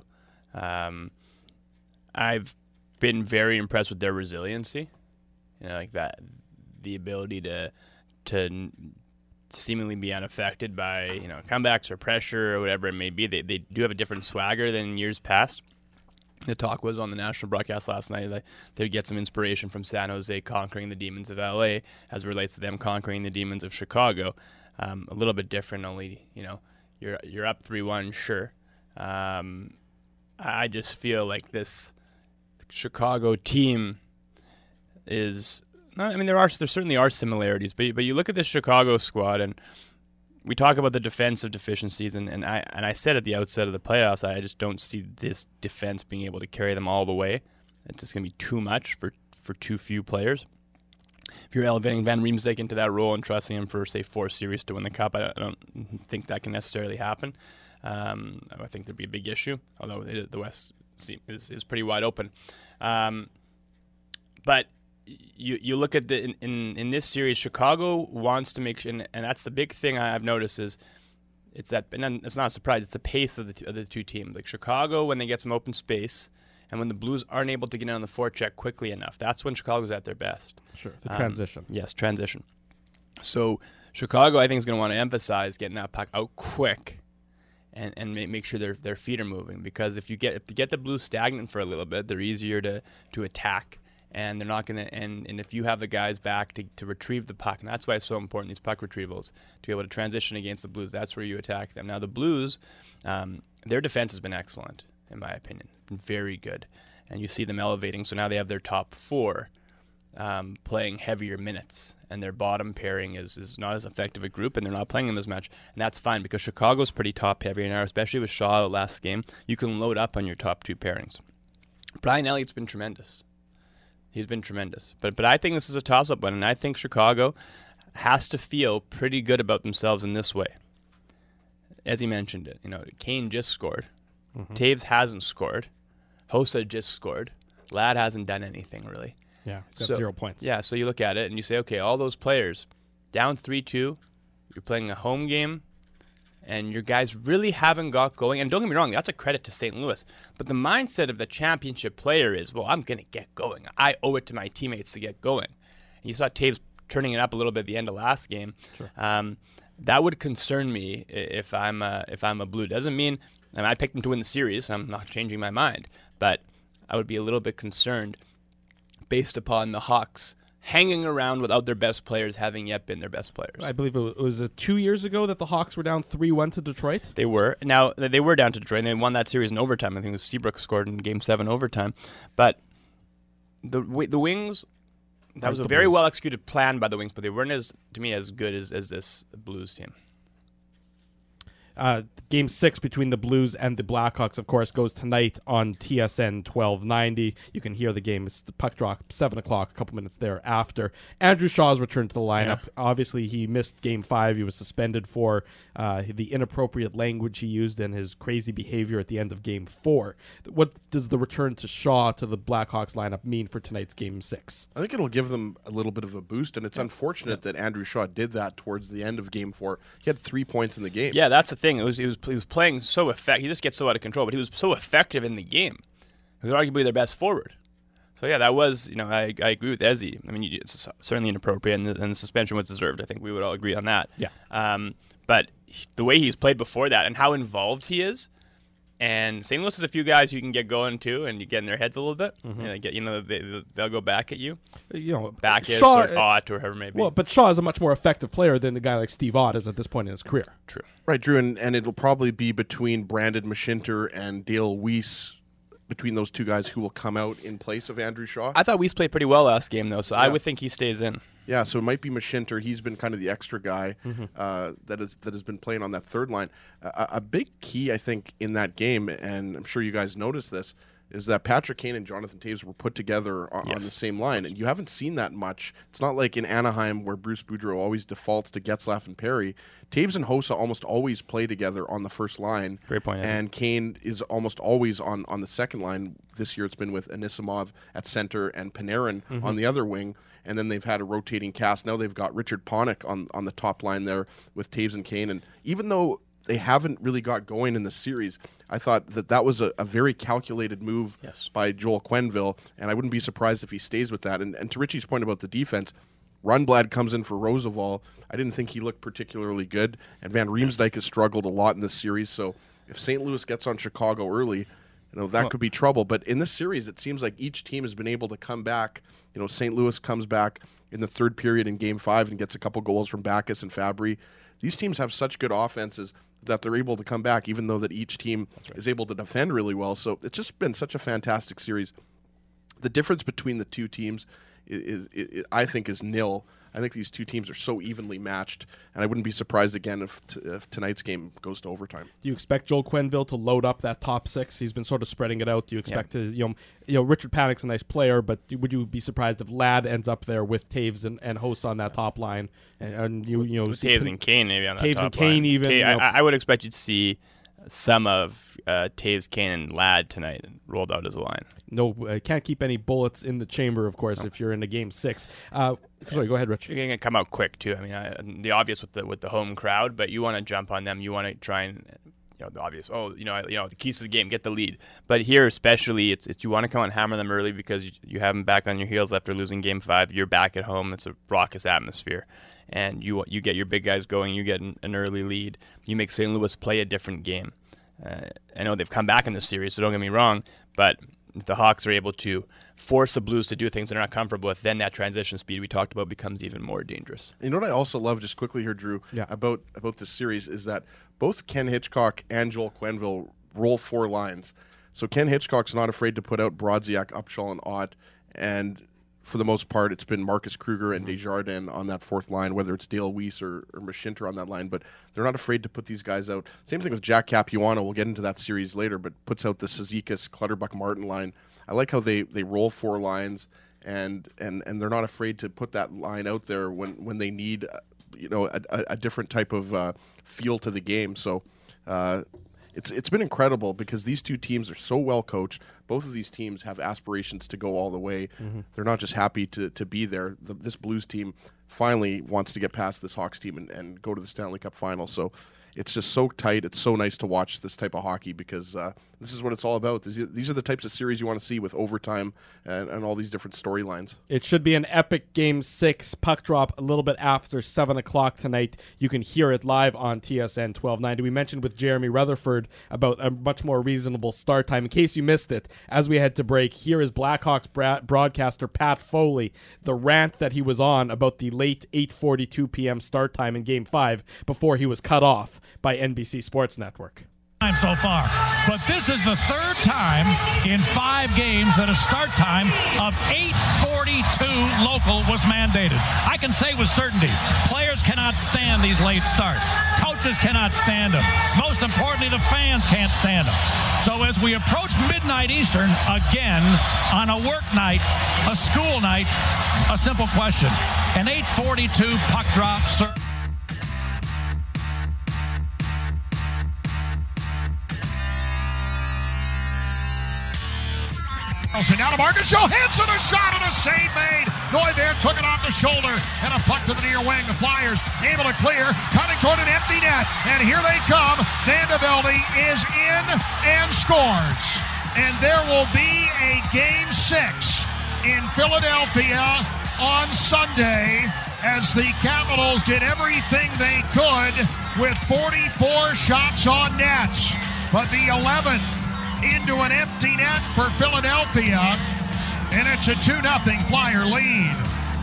I've been very impressed with their resiliency. Like that, the ability to seemingly be unaffected by comebacks or pressure or whatever it may be. They do have a different swagger than in years past. The talk was on the national broadcast last night that they'd get some inspiration from San Jose conquering the demons of LA as it relates to them conquering the demons of Chicago. A little bit different, only you're up 3-1, sure. I just feel like this Chicago team is. I mean, there certainly are similarities, but you look at this Chicago squad, and we talk about the defensive deficiencies, and I said at the outset of the playoffs, I just don't see this defense being able to carry them all the way. It's just going to be too much for too few players. If you're elevating Van Riemsdyk into that role and trusting him for, say, 4 series to win the Cup, I don't think that can necessarily happen. I think there'd be a big issue, although the West is pretty wide open. But you look at in this series, Chicago wants to make, and that's the big thing I've noticed is it's that, and it's not a surprise. It's the pace of the two teams. Like Chicago, when they get some open space, and when the Blues aren't able to get in on the forecheck quickly enough, that's when Chicago's at their best. Sure, the transition. Yes, transition. So Chicago, I think, is going to want to emphasize getting that puck out quick, and make sure their feet are moving, because if you get the Blues stagnant for a little bit, they're easier to attack. And they're not going to, and if you have the guys back to retrieve the puck, and that's why it's so important, these puck retrievals, to be able to transition against the Blues, that's where you attack them. Now, the Blues, their defense has been excellent, in my opinion, been very good. And you see them elevating, so now they have their top 4. playing heavier minutes, and their bottom pairing is not as effective a group, and they're not playing them as much, and that's fine because Chicago's pretty top heavy now, especially with Shaw last game. You can load up on your top two pairings. Brian Elliott's been tremendous. He's been tremendous, but I think this is a toss-up one, and I think Chicago has to feel pretty good about themselves in this way. As he mentioned it, Kane just scored, Taves hasn't scored, Hossa just scored, Ladd hasn't done anything really. Yeah, he's got 0 points. Yeah, so you look at it and you say, okay, all those players down 3-2, you're playing a home game, and your guys really haven't got going. And don't get me wrong, that's a credit to St. Louis. But the mindset of the championship player is, well, I'm going to get going. I owe it to my teammates to get going. And you saw Taves turning it up a little bit at the end of last game. Sure. That would concern me if I'm a Blue. Doesn't mean I picked them to win the series. I'm not changing my mind. But I would be a little bit concerned based upon the Hawks hanging around without their best players having yet been their best players. I believe it was 2 years ago that the Hawks were down 3-1 to Detroit. They were. Now, they were down to Detroit, and they won that series in overtime. I think it was Seabrook scored in Game 7 overtime. But the Wings, that was a very well-executed plan by the Wings, but they weren't, to me, as good as this Blues team. Game 6 between the Blues and the Blackhawks, of course, goes tonight on TSN 1290. You can hear the game. It's the puck drop, 7 o'clock, a couple minutes thereafter. Andrew Shaw's returned to the lineup. Yeah. Obviously, he missed Game 5. He was suspended for the inappropriate language he used and his crazy behavior at the end of Game 4. What does the return to Shaw to the Blackhawks lineup mean for tonight's Game 6? I think it'll give them a little bit of a boost, and it's unfortunate that Andrew Shaw did that towards the end of Game 4. He had 3 points in the game. Yeah, that's the thing. He was playing so effective. He just gets so out of control, but he was so effective in the game. He was arguably their best forward. So yeah, that was, I agree with Ezzy. I mean, it's certainly inappropriate, and the suspension was deserved. I think we would all agree on that. Yeah. But the way he's played before that and how involved he is, and St. Louis is a few guys who can get going too, and you get in their heads a little bit. Mm-hmm. They'll go back at you. Backus or Ott or whoever it may be. Well, but Shaw is a much more effective player than the guy like Steve Ott is at this point in his career. True. Right, Drew, and it'll probably be between Brandon Mashinter and Dale Weiss, between those two guys who will come out in place of Andrew Shaw. I thought Weiss played pretty well last game, though, so I would think he stays in. Yeah, so it might be Mashinter. He's been kind of the extra guy that has been playing on that third line. A big key, I think, in that game, and I'm sure you guys noticed this, is that Patrick Kane and Jonathan Taves were put together on the same line, and you haven't seen that much. It's not like in Anaheim where Bruce Boudreau always defaults to Getzlaf and Perry. Taves and Hossa almost always play together on the first line. Great point. And Kane is almost always on the second line. This year it's been with Anisimov at center and Panarin on the other wing, and then they've had a rotating cast. Now they've got Richard Panik on the top line there with Taves and Kane, and even though they haven't really got going in the series, I thought that was a very calculated move by Joel Quenneville, and I wouldn't be surprised if he stays with that. And to Richie's point about the defense, Rundblad comes in for Roosevelt. I didn't think he looked particularly good, and Van Riemsdyk has struggled a lot in this series. So if St. Louis gets on Chicago early, that could be trouble. But in this series, it seems like each team has been able to come back. St. Louis comes back in the third period in Game 5 and gets a couple goals from Backus and Fabry. These teams have such good offenses that they're able to come back, even though that each team is able to defend really well. So it's just been such a fantastic series. The difference between the two teams I think is nil. I think these two teams are so evenly matched, and I wouldn't be surprised again if tonight's game goes to overtime. Do you expect Joel Quenneville to load up that top six? He's been sort of spreading it out. Do you expect to, Richard Panik's a nice player, but would you be surprised if Ladd ends up there with Taves and Hossa on that top line, and Taves and Kane maybe on that Taves top and Kane line. even? I would expect you to see some of Taves, Kane, and Ladd tonight rolled out as a line. No, can't keep any bullets in the chamber, of course, if you're in a Game 6. Sorry, go ahead, Rich. You're going to come out quick, too. I mean, the obvious with the home crowd, but you want to jump on them. You want to try and, the obvious, the keys to the game, get the lead. But here, especially, it's you want to come and hammer them early because you have them back on your heels after losing Game 5. You're back at home. It's a raucous atmosphere. And you get your big guys going. You get an early lead. You make St. Louis play a different game. I know they've come back in this series, so don't get me wrong, but if the Hawks are able to force the Blues to do things they're not comfortable with, then that transition speed we talked about becomes even more dangerous. You know what I also love, just quickly here, Drew, about this series is that both Ken Hitchcock and Joel Quenneville roll 4 lines. So Ken Hitchcock's not afraid to put out Brodziak, Upshall, and Ott, and for the most part, it's been Marcus Kruger and Desjardins on that fourth line, whether it's Dale Weiss or Machinter on that line. But they're not afraid to put these guys out. Same thing with Jack Capuano. We'll get into that series later, but puts out the Cizikas, Clutterbuck-Martin line. I like how they roll four lines, and they're not afraid to put that line out there when they need a different type of feel to the game. So it's been incredible because these two teams are so well coached. Both of these teams have aspirations to go all the way. Mm-hmm. They're not just happy to be there. This Blues team finally wants to get past this Hawks team and go to the Stanley Cup final. So it's just so tight. It's so nice to watch this type of hockey because this is what it's all about. These are the types of series you want to see with overtime and all these different storylines. It should be an epic Game 6 puck drop a little bit after 7 o'clock tonight. You can hear it live on TSN 1290. We mentioned with Jeremy Rutherford about a much more reasonable start time. In case you missed it, as we head to break, here is Blackhawks broadcaster Pat Foley, the rant that he was on about the late 8:42 p.m. start time in Game 5 before he was cut off by NBC Sports Network. So far, but this is the third time in 5 games that a start time of 8:42 local was mandated. I can say with certainty, players cannot stand these late starts. Coaches cannot stand them. Most importantly, the fans can't stand them. So as we approach midnight Eastern, again, on a work night, a school night, a simple question. An 8:42 puck drop, sir. Now to Marcus Johansson, a shot and a save made. Neuvirth took it off the shoulder and a puck to the near wing. The Flyers able to clear, cutting toward an empty net. And here they come. Vandevelde is in and scores. And there will be a Game 6 in Philadelphia on Sunday as the Capitals did everything they could with 44 shots on nets. But the 11th into an empty net for Philadelphia, and it's a 2-0 Flyer lead.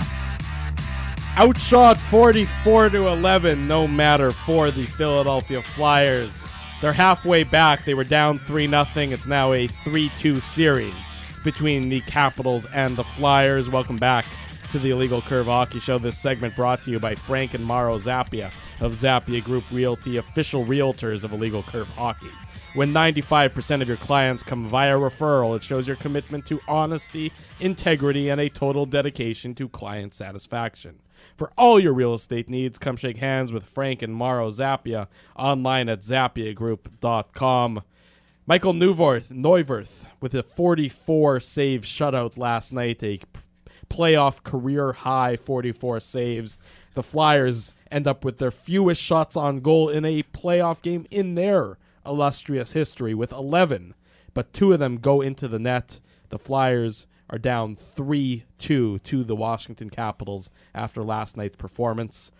Outshot 44-11, no matter for the Philadelphia Flyers. They're halfway back. They were down 3-0. It's now a 3-2 series between the Capitals and the Flyers. Welcome back to the Illegal Curve Hockey Show. This segment brought to you by Frank and Mauro Zappia of Zappia Group Realty, official realtors of Illegal Curve Hockey. When 95% of your clients come via referral, it shows your commitment to honesty, integrity, and a total dedication to client satisfaction. For all your real estate needs, come shake hands with Frank and Mauro Zappia online at zappiagroup.com. Michael Neuvirth with a 44-save shutout last night, a playoff career-high 44 saves. The Flyers end up with their fewest shots on goal in a playoff game in their illustrious history with 11, but 2 of them go into the net. The Flyers are down 3-2 to the Washington Capitals after last night's performance.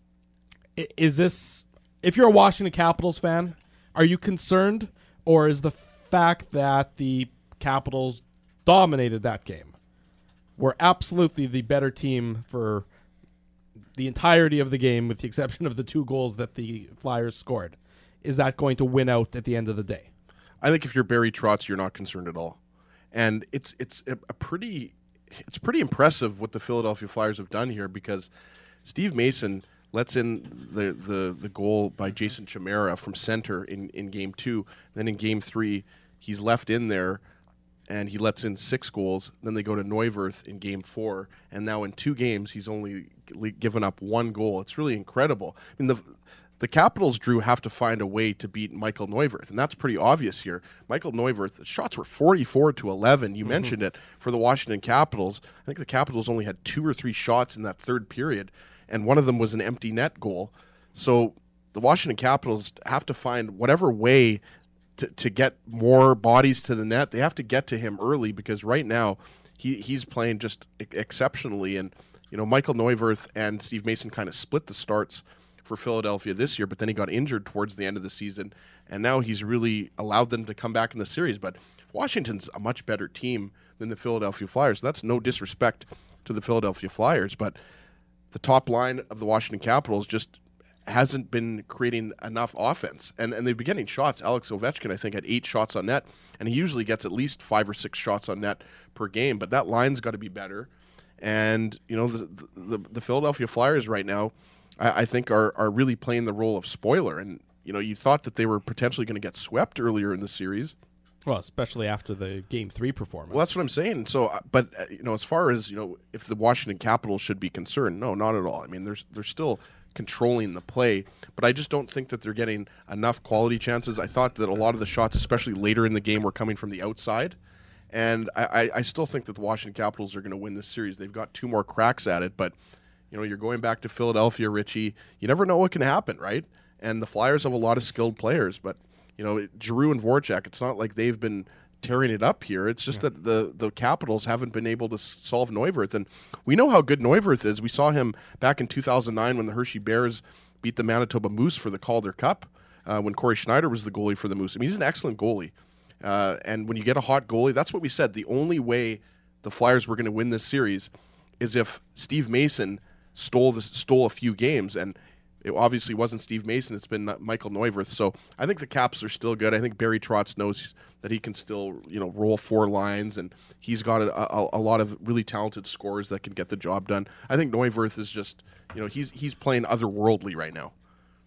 Is this, if you're a Washington Capitals fan, are you concerned, or is the fact that the Capitals dominated that game, were absolutely the better team for the entirety of the game with the exception of the 2 goals that the Flyers scored, is that going to win out at the end of the day? I think if you're Barry Trotz, you're not concerned at all. And it's pretty impressive what the Philadelphia Flyers have done here, because Steve Mason lets in the goal by Jason Chimera from center in Game 2. Then in Game 3, he's left in there, and he lets in 6 goals. Then they go to Neuvirth in Game 4, and now in 2 games, he's only given up 1 goal. It's really incredible. I mean, the Capitals, Drew, have to find a way to beat Michael Neuvirth, and that's pretty obvious here. Michael Neuvirth, the shots were 44-11. You mentioned it for the Washington Capitals. I think the Capitals only had 2 or 3 shots in that third period, and one of them was an empty net goal. So the Washington Capitals have to find whatever way to get more bodies to the net. They have to get to him early, because right now he's playing just exceptionally. And Michael Neuvirth and Steve Mason kind of split the starts for Philadelphia this year, but then he got injured towards the end of the season, and now he's really allowed them to come back in the series. But Washington's a much better team than the Philadelphia Flyers. That's no disrespect to the Philadelphia Flyers, but the top line of the Washington Capitals just hasn't been creating enough offense. And they've been getting shots. Alex Ovechkin, I think, had 8 shots on net, and he usually gets at least 5 or 6 shots on net per game, but that line's got to be better. And the Philadelphia Flyers right now, I think are really playing the role of spoiler. And you thought that they were potentially going to get swept earlier in the series. Well, especially after the Game 3 performance. Well, that's what I'm saying. So, but as far as if the Washington Capitals should be concerned, no, not at all. I mean, they're still controlling the play, but I just don't think that they're getting enough quality chances. I thought that a lot of the shots, especially later in the game, were coming from the outside. And I still think that the Washington Capitals are going to win this series. They've got 2 more cracks at it, but you're going back to Philadelphia, Richie. You never know what can happen, right? And the Flyers have a lot of skilled players, but Giroux and Voracek, it's not like they've been tearing it up here. It's just that the Capitals haven't been able to solve Neuwirth, and we know how good Neuwirth is. We saw him back in 2009 when the Hershey Bears beat the Manitoba Moose for the Calder Cup when Corey Schneider was the goalie for the Moose. I mean, he's an excellent goalie. And when you get a hot goalie, that's what we said. The only way the Flyers were going to win this series is if Steve Mason stole a few games, and it obviously wasn't Steve Mason. It's been Michael Neuwirth. So I think the Caps are still good. I think Barry Trotz knows that he can still roll 4 lines, and he's got a lot of really talented scorers that can get the job done. I think Neuwirth is just he's playing otherworldly right now.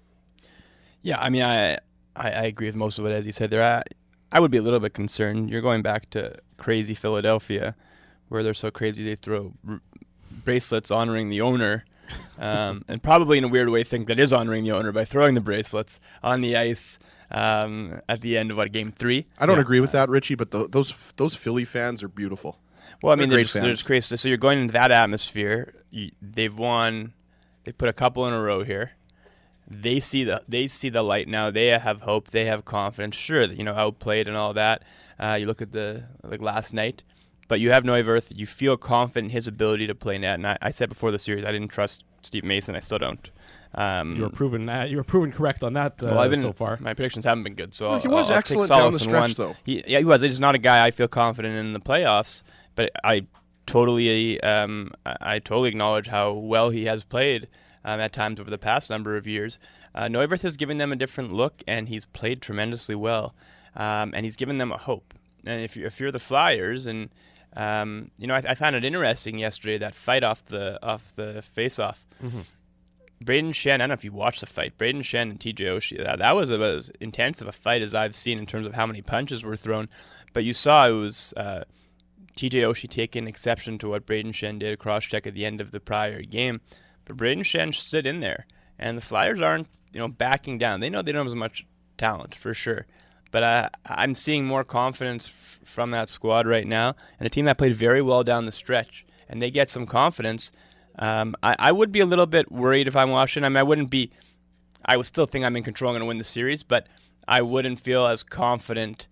Yeah, I mean I agree with most of it as you said there. I would be a little bit concerned. You're going back to crazy Philadelphia, where they're so crazy they throw bracelets honoring the owner, and probably in a weird way think that is honoring the owner by throwing the bracelets on the ice at the end of Game 3. I don't agree with that, Richie, but those Philly fans are beautiful. Well, I mean, they're just crazy. So you're going into that atmosphere. They've won. They put a couple in a row here. They see the light now. They have hope. They have confidence. Sure, outplayed and all that. You look at last night, but you have Neuwirth. You feel confident in his ability to play net. And I said before the series, I didn't trust Steve Mason. I still don't. You were proven correct on that so far. My predictions haven't been good. So he was excellent down the stretch, though. He was. He's not a guy I feel confident in the playoffs. But I totally acknowledge how well he has played. At times over the past number of years. Neuwirth has given them a different look, and he's played tremendously well, and he's given them a hope. And if you're the Flyers, and I found it interesting yesterday, that fight off the face-off. Mm-hmm. Braden Shen, I don't know if you watched the fight, Braden Shen and TJ Oshie, that was about as intense of a fight as I've seen in terms of how many punches were thrown. But you saw it was TJ Oshie taking exception to what Braden Shen did, a cross-check at the end of the prior game. But Braden Shen stood in there, and the Flyers aren't, backing down. They know they don't have as much talent, for sure. But I'm seeing more confidence from that squad right now, and a team that played very well down the stretch, and they get some confidence. I would be a little bit worried if I'm Washington. I mean, I would still think I'm in control and going to win the series, but I wouldn't feel as confident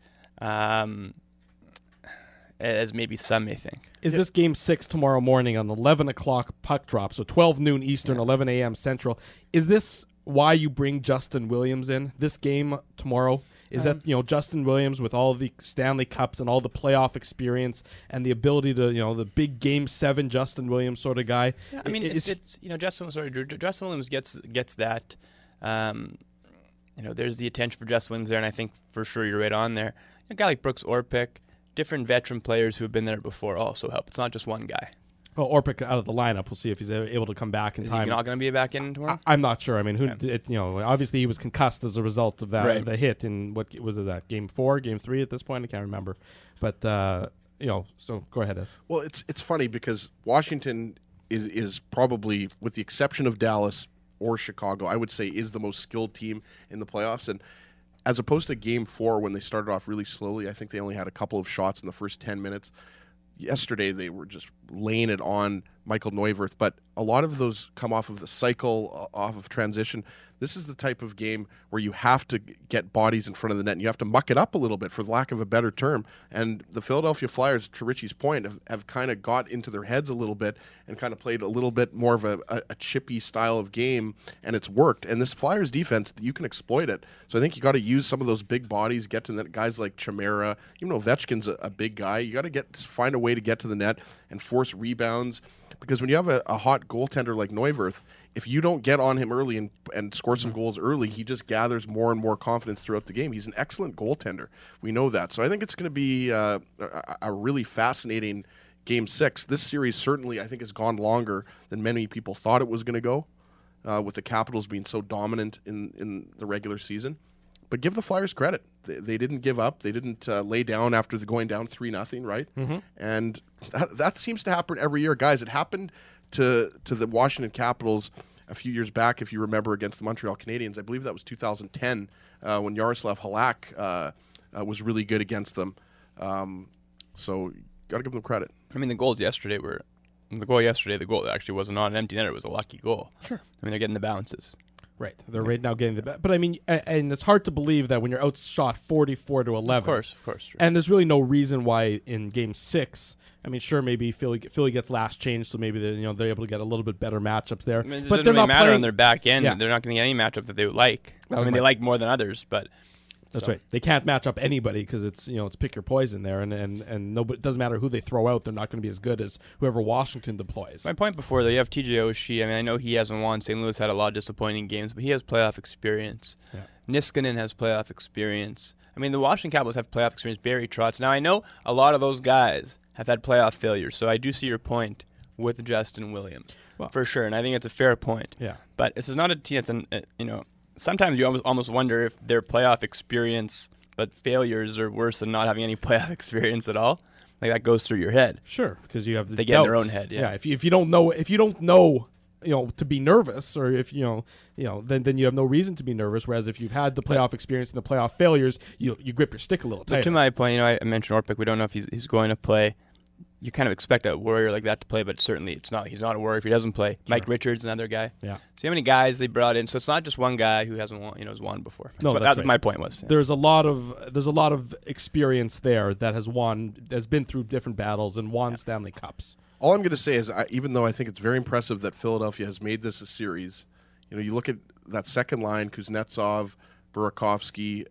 as maybe some may think. Is this Game 6 tomorrow morning on 11 o'clock puck drop, so 12 noon Eastern, 11 a.m. Central? Is this why you bring Justin Williams in this game tomorrow? Is that, Justin Williams with all the Stanley Cups and all the playoff experience and the ability to, the big Game 7 Justin Williams sort of guy? Yeah, I mean, Justin Williams gets that. There's the attention for Justin Williams there, and I think for sure you're right on there. A guy like Brooks Orpik, different veteran players who have been there before also help. It's not just one guy. Well, Orpik out of the lineup. We'll see if he's able to come back in time. Is he not going to be back in tomorrow? I'm not sure. I mean, obviously he was concussed as a result of that, right. The hit in, what was it, that Game 4, Game 3 at this point? I can't remember. But, so go ahead, Ez. Well, it's funny because Washington is probably, with the exception of Dallas or Chicago, I would say is the most skilled team in the playoffs. And as opposed to Game 4 when they started off really slowly, I think they only had a couple of shots in the first 10 minutes. Yesterday they were just laying it on Michael Neuwirth, but a lot of those come off of the cycle, off of transition. This is the type of game where you have to get bodies in front of the net, and you have to muck it up a little bit, for lack of a better term. And the Philadelphia Flyers, to Richie's point, have kind of got into their heads a little bit and kind of played a little bit more of a chippy style of game, and it's worked. And this Flyers defense, you can exploit it. So I think you got to use some of those big bodies, get to the net. Guys like Chimera, even though Ovechkin's a big guy, you got to find a way to get to the net and force rebounds. Because when you have a hot goaltender like Neuwirth, if you don't get on him early and score some goals early, he just gathers more and more confidence throughout the game. He's an excellent goaltender. We know that. So I think it's going to be a really fascinating Game 6. This series certainly, I think, has gone longer than many people thought it was going to go, with the Capitals being so dominant in the regular season. But give the Flyers credit. They didn't give up. They didn't lay down after going down 3-0, right? Mm-hmm. And that seems to happen every year. Guys, it happened to the Washington Capitals a few years back, if you remember, against the Montreal Canadiens. I believe that was 2010 when Yaroslav Halak was really good against them. So got to give them credit. I mean, the goal yesterday, the goal actually wasn't on an empty netter. It was a lucky goal. Sure. I mean, they're getting the bounces. Right. They're right now getting the but I mean, and it's hard to believe that when you're outshot 44-11. Of course. Sure. And there's really no reason why in Game 6. I mean, sure, maybe Philly gets last change, so maybe they're able to get a little bit better matchups there. I mean, but they're not matter playing on their back end. Yeah. They're not going to get any matchup that they would like. I mean, they like more than others, but that's right. They can't match up anybody because it's pick your poison there, and nobody, it doesn't matter who they throw out. They're not going to be as good as whoever Washington deploys. My point before, though, you have TJ Oshie. I mean, I know he hasn't won. St. Louis had a lot of disappointing games, but he has playoff experience. Yeah. Niskanen has playoff experience. I mean, the Washington Capitals have playoff experience. Barry Trotz. Now, I know a lot of those guys have had playoff failures, so I do see your point with Justin Williams, for sure, and I think it's a fair point. Yeah. But this is not a team that's, sometimes you almost wonder if their playoff experience but failures are worse than not having any playoff experience at all. Like, that goes through your head. Sure, because you have the they get in their own head. Yeah. If you don't know, to be nervous, or if then you have no reason to be nervous. Whereas if you've had the playoff experience and the playoff failures, you grip your stick a little tighter. But to my point, I mentioned Orpik. We don't know if he's going to play. You kind of expect a warrior like that to play, but certainly it's not. He's not a warrior if he doesn't play. Sure. Mike Richards, another guy. Yeah. See how many guys they brought in. So it's not just one guy who hasn't won. Has won before. That's what my point was. Yeah. There's a lot of experience there that has been through different battles and won Stanley Cups. All I'm going to say is, even though I think it's very impressive that Philadelphia has made this a series, you look at that second line: Kuznetsov, Burakovsky,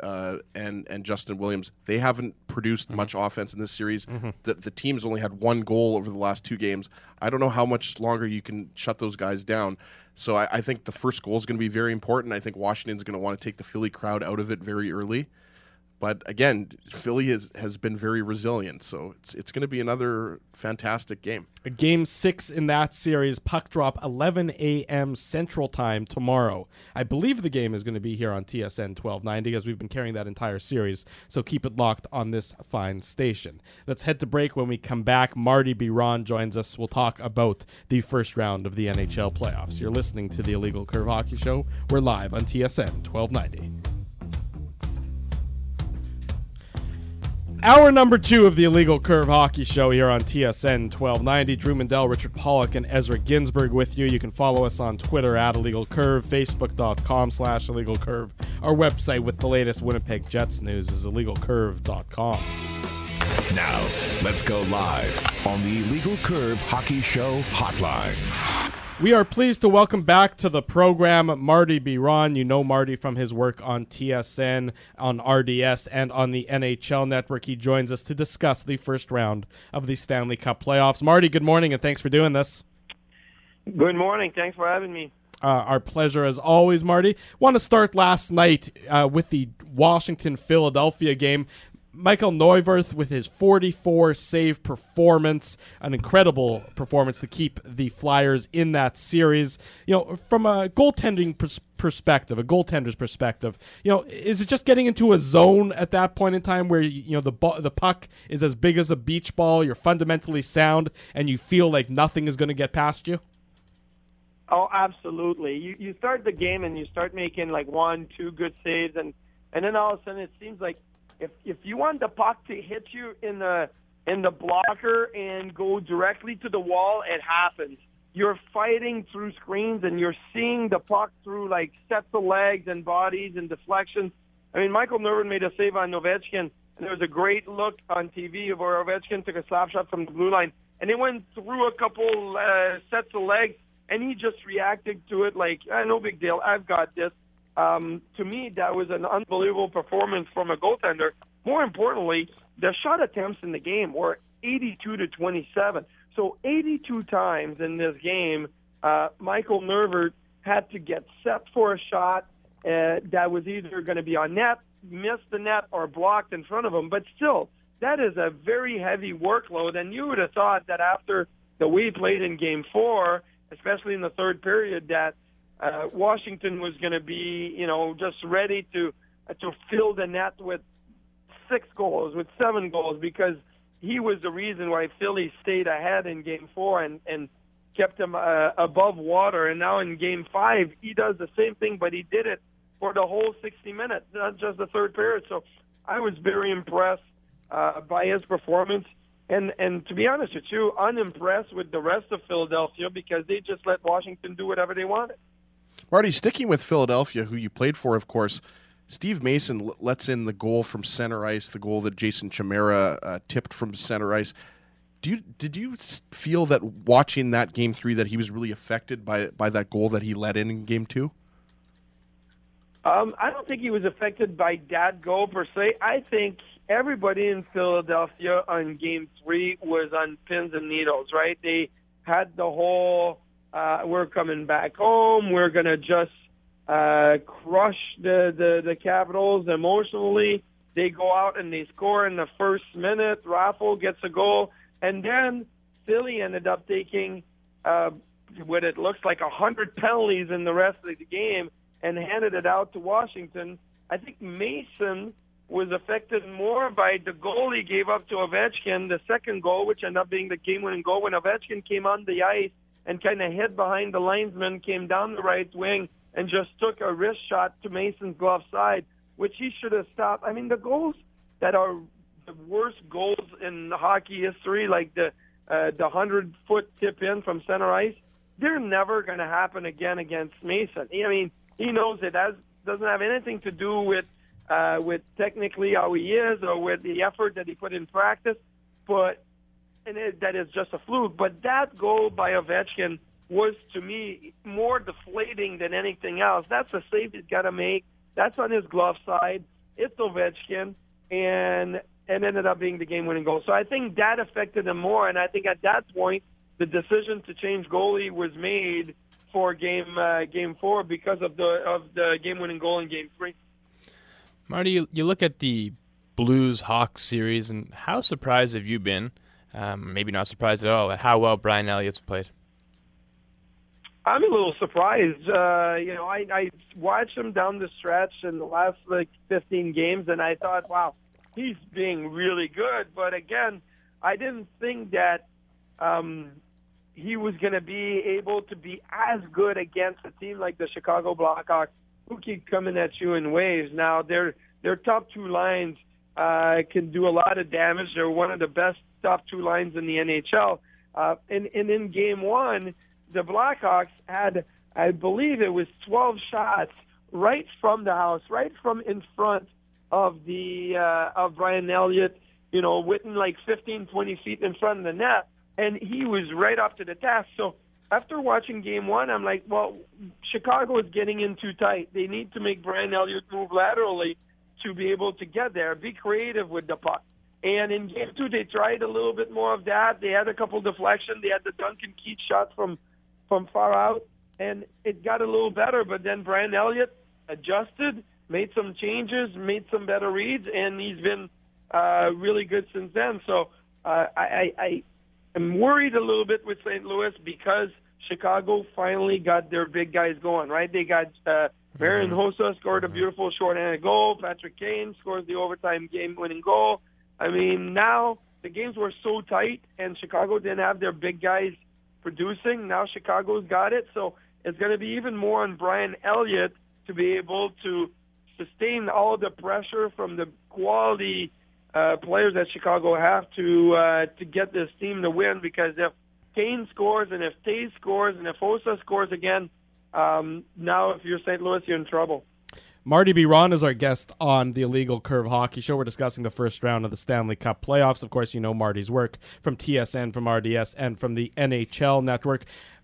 and Justin Williams. They haven't produced much offense in this series. Mm-hmm. The team's only had one goal over the last 2 games. I don't know how much longer you can shut those guys down. So I think the first goal is going to be very important. I think Washington's going to want to take the Philly crowd out of it very early. But again, Philly has been very resilient, so it's going to be another fantastic game. Game 6 in that series, puck drop 11 a.m. Central Time tomorrow. I believe the game is going to be here on TSN 1290 as we've been carrying that entire series, so keep it locked on this fine station. Let's head to break. When we come back, Marty Biron joins us. We'll talk about the first round of the NHL playoffs. You're listening to the Illegal Curve Hockey Show. We're live on TSN 1290. Hour number 2 of the Illegal Curve Hockey Show here on TSN 1290. Drew Mandel, Richard Pollock, and Ezra Ginsburg with you. You can follow us on Twitter at Illegal Curve, Facebook.com/Illegal Curve. Our website with the latest Winnipeg Jets news is IllegalCurve.com. Now, let's go live on the Illegal Curve Hockey Show hotline. We are pleased to welcome back to the program Marty Biron. You know Marty from his work on TSN, on RDS, and on the NHL Network. He joins us to discuss the first round of the Stanley Cup playoffs. Marty, good morning, and thanks for doing this. Good morning. Thanks for having me. Our pleasure as always, Marty. Want to start last night with the Washington-Philadelphia game. Michael Neuwirth with his 44-save performance, an incredible performance to keep the Flyers in that series. From a goaltender's perspective, is it just getting into a zone at that point in time where the puck is as big as a beach ball, you're fundamentally sound, and you feel like nothing is going to get past you? Oh, absolutely. You start the game and you start making like 1-2 good saves, and then all of a sudden it seems like if you want the puck to hit you in the blocker and go directly to the wall, it happens. You're fighting through screens and you're seeing the puck through like sets of legs and bodies and deflections. I mean, Michael Neuwirth made a save on Ovechkin, and there was a great look on TV where Ovechkin took a slap shot from the blue line, and it went through a couple sets of legs, and he just reacted to it like, no big deal, I've got this. To me, that was an unbelievable performance from a goaltender. More importantly, the shot attempts in the game were 82-27. So 82 times in this game, Michael Neuwirth had to get set for a shot that was either going to be on net, miss the net, or blocked in front of him. But still, that is a very heavy workload. And you would have thought that after the way he played in Game 4, especially in the third period, that Washington was going to be, just ready to fill the net with 6 goals, with 7 goals, because he was the reason why Philly stayed ahead in Game 4 and kept him above water. And now in Game 5, he does the same thing, but he did it for the whole 60 minutes, not just the third period. So I was very impressed by his performance. And to be honest with you, unimpressed with the rest of Philadelphia because they just let Washington do whatever they wanted. Marty, sticking with Philadelphia, who you played for, of course, Steve Mason lets in the goal from center ice, the goal that Jason Chimera tipped from center ice. Did you feel that watching that Game 3 that he was really affected by that goal that he let in Game 2? I don't think he was affected by that goal per se. I think everybody in Philadelphia on Game 3 was on pins and needles, right? They had the whole, we're coming back home, we're going to just crush the Capitals emotionally. They go out and they score in the first minute. Raffle gets a goal. And then Philly ended up taking what it looks like 100 penalties in the rest of the game and handed it out to Washington. I think Mason was affected more by the goal he gave up to Ovechkin, the second goal, which ended up being the game-winning goal, when Ovechkin came on the ice and kind of hid behind the linesman, came down the right wing, and just took a wrist shot to Mason's glove side, which he should have stopped. I mean, the goals that are the worst goals in hockey history, like the 100-foot tip-in from center ice, they're never going to happen again against Mason. I mean, he knows it doesn't have anything to do with technically how he is or with the effort that he put in practice, that is just a fluke. But that goal by Ovechkin was, to me, more deflating than anything else. That's a save he's got to make. That's on his glove side. It's Ovechkin, and ended up being the game-winning goal. So I think that affected him more, and I think at that point the decision to change goalie was made for Game 4 because of the game-winning goal in Game 3. Marty, you look at the Blues-Hawks series, and how surprised have you been, maybe not surprised at all, at how well Brian Elliott's played? I'm a little surprised. I watched him down the stretch in the last 15 games, and I thought, wow, he's being really good. But again, I didn't think that he was going to be able to be as good against a team like the Chicago Blackhawks, who keep coming at you in waves. Now, their top 2 lines can do a lot of damage. They're one of the best top 2 lines in the NHL. And in Game 1, the Blackhawks had, I believe it was 12 shots right from the house, right from in front of of Brian Elliott, within 15, 20 feet in front of the net, and he was right up to the task. So after watching Game 1, I'm like, well, Chicago is getting in too tight. They need to make Brian Elliott move laterally to be able to get there, be creative with the puck. And in Game 2, they tried a little bit more of that. They had a couple deflections. They had the Duncan Keith shot from far out, and it got a little better. But then Brian Elliott adjusted, made some changes, made some better reads, and he's been really good since then. So I am worried a little bit with St. Louis because Chicago finally got their big guys going, right? They got Marian Hossa scored a beautiful shorthanded goal. Patrick Kane scores the overtime game-winning goal. I mean, now the games were so tight, and Chicago didn't have their big guys producing. Now Chicago's got it, so it's going to be even more on Brian Elliott to be able to sustain all the pressure from the quality players that Chicago have to get this team to win. Because if Kane scores, and if Taves scores, and if Hossa scores again, now if you're St. Louis, you're in trouble. Marty Biron is our guest on the Illegal Curve Hockey Show. We're discussing the first round of the Stanley Cup playoffs. Of course, you know Marty's work from TSN, from RDS, and from the NHL Network.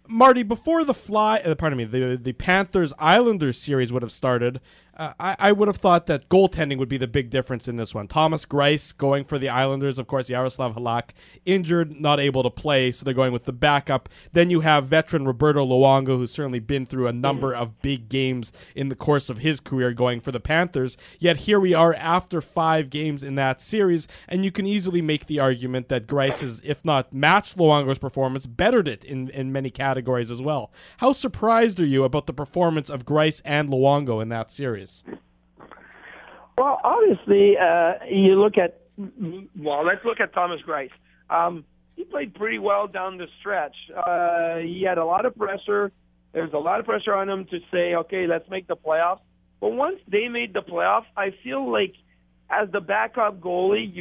Marty, before the Panthers-Islanders series would have started, I would have thought that goaltending would be the big difference in this one. Thomas Greiss going for the Islanders. Of course, Yaroslav Halak injured, not able to play, so they're going with the backup. Then you have veteran Roberto Luongo, who's certainly been through a number of big games in the course of his career, going for the Panthers. Yet here we are after 5 games in that series, and you can easily make the argument that Greiss has, if not matched Luongo's performance, bettered it in many categories as well. How surprised are you about the performance of Greiss and Luongo in that series? Well, obviously, you look at, let's look at Thomas Greiss. He played pretty well down the stretch. He had a lot of pressure. There's a lot of pressure on him to say, okay, let's make the playoffs. But once they made the playoffs, I feel like as the backup goalie,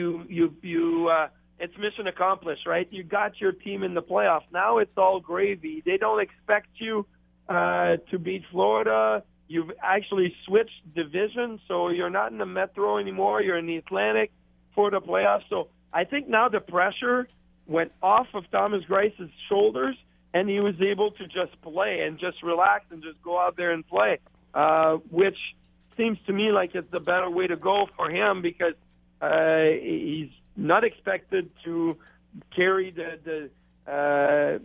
it's mission accomplished, right? You got your team in the playoffs. Now it's all gravy. They don't expect you to beat Florida. You've actually switched division, so you're not in the Metro anymore. You're in the Atlantic for the playoffs. So I think now the pressure went off of Thomas Greiss's shoulders, and he was able to just play and just relax and just go out there and play, which seems to me like it's the better way to go for him because he's not expected to carry carry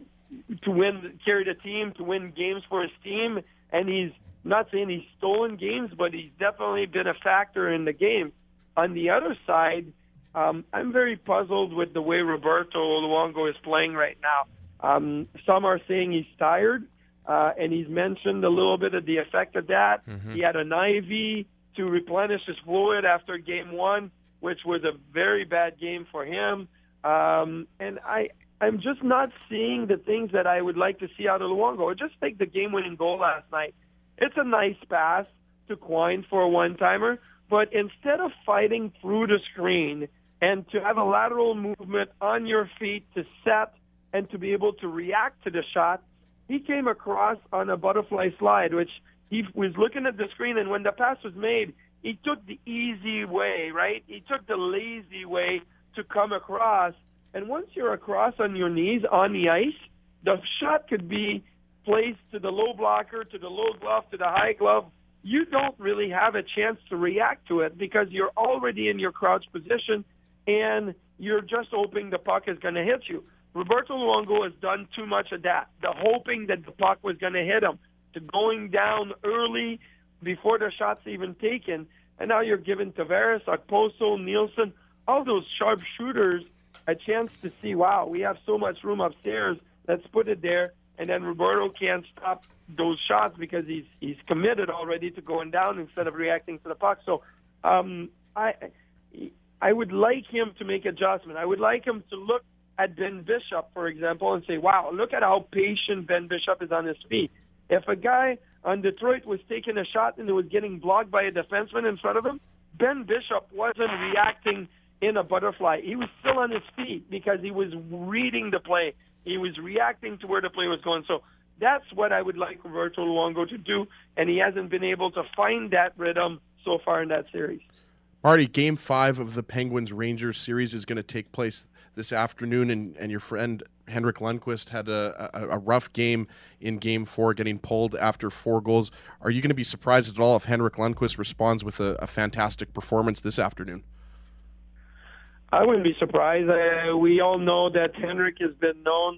the team to win games for his team, and he's not saying he's stolen games, but he's definitely been a factor in the game. On the other side, I'm very puzzled with the way Roberto Luongo is playing right now. Some are saying he's tired, and he's mentioned a little bit of the effect of that. Mm-hmm. He had an IV to replenish his fluid after Game 1, which was a very bad game for him. And I'm just not seeing the things that I would like to see out of Luongo. Just take the game-winning goal last night. It's a nice pass to Quine for a one-timer, but instead of fighting through the screen and to have a lateral movement on your feet to set and to be able to react to the shot, he came across on a butterfly slide, which he was looking at the screen, and when the pass was made, he took the easy way, right? He took the lazy way to come across. And once you're across on your knees on the ice, the shot could be placed to the low blocker, to the low glove, to the high glove. You don't really have a chance to react to it because you're already in your crouch position and you're just hoping the puck is going to hit you. Roberto Luongo has done too much of that, the hoping that the puck was going to hit him, to going down early before the shot's even taken. And now you're giving Tavares, Okposo, Nielsen, all those sharp shooters a chance to see, wow, we have so much room upstairs, let's put it there. And then Roberto can't stop those shots because he's committed already to going down instead of reacting to the puck. So I would like him to make adjustment. I would like him to look at Ben Bishop, for example, and say, wow, look at how patient Ben Bishop is on his feet. If a guy on Detroit was taking a shot and it was getting blocked by a defenseman in front of him, Ben Bishop wasn't reacting in a butterfly. He was still on his feet because he was reading the play. He was reacting to where the play was going. So that's what I would like Roberto Luongo to do, and he hasn't been able to find that rhythm so far in that series. Marty, Game 5 of the Penguins-Rangers series is going to take place this afternoon, and your friend Henrik Lundqvist had a rough game in Game 4, getting pulled after 4 goals. Are you going to be surprised at all if Henrik Lundqvist responds with a fantastic performance this afternoon? I wouldn't be surprised. We all know that Henrik has been known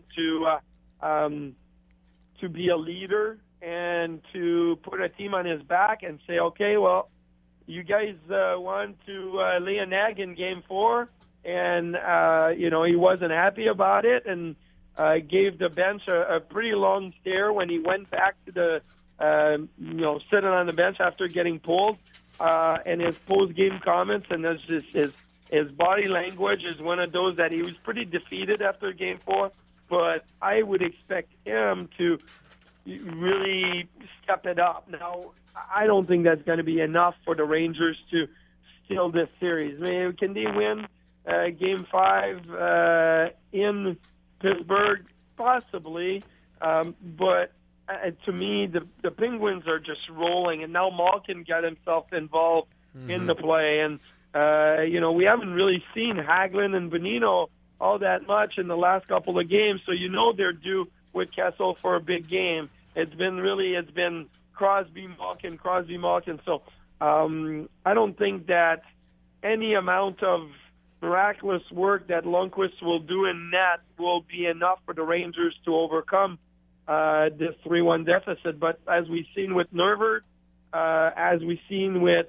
to be a leader and to put a team on his back and say, okay, well, you guys want to lay an egg in Game 4, and he wasn't happy about it and gave the bench a pretty long stare when he went back to the sitting on the bench after getting pulled, and his post-game comments and his body language is one of those that he was pretty defeated after Game 4, but I would expect him to really step it up. Now, I don't think that's going to be enough for the Rangers to steal this series. I mean, can they win Game 5 in Pittsburgh? Possibly, but to me, the Penguins are just rolling, and now Malkin got himself involved in the play, and we haven't really seen Hagelin and Bonino all that much in the last couple of games, so they're due with Kessel for a big game. It's been Crosby Malkin. So I don't think that any amount of miraculous work that Lundqvist will do in net will be enough for the Rangers to overcome this 3-1 deficit. But as we've seen with Nervert, as we've seen with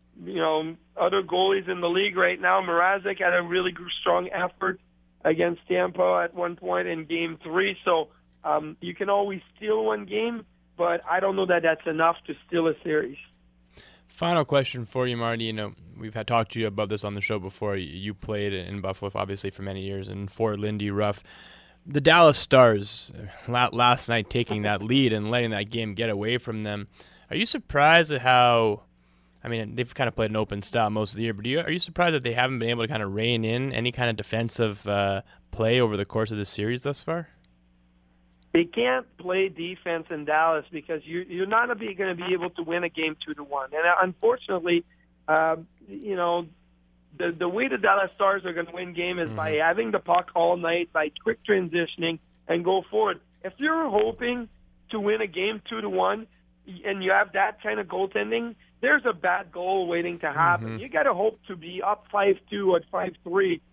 other goalies in the league right now, Mrazek had a really strong effort against Tampa at one point in Game 3. So you can always steal one game, but I don't know that that's enough to steal a series. Final question for you, Marty. We've had talked to you about this on the show before. You played in Buffalo, obviously, for many years, and for Lindy Ruff. The Dallas Stars, last night taking that lead and letting that game get away from them. Are you surprised at how, they've kind of played an open style most of the year, but are you surprised that they haven't been able to kind of rein in any kind of defensive play over the course of this series thus far? They can't play defense in Dallas because you're not going to be able to win a game 2-1. And unfortunately, the way the Dallas Stars are going to win game is by having the puck all night, by quick transitioning, and go forward. If you're hoping to win a game 2-1 and you have that kind of goaltending, there's a bad goal waiting to happen. You got to hope to be up 5-2 or 5-3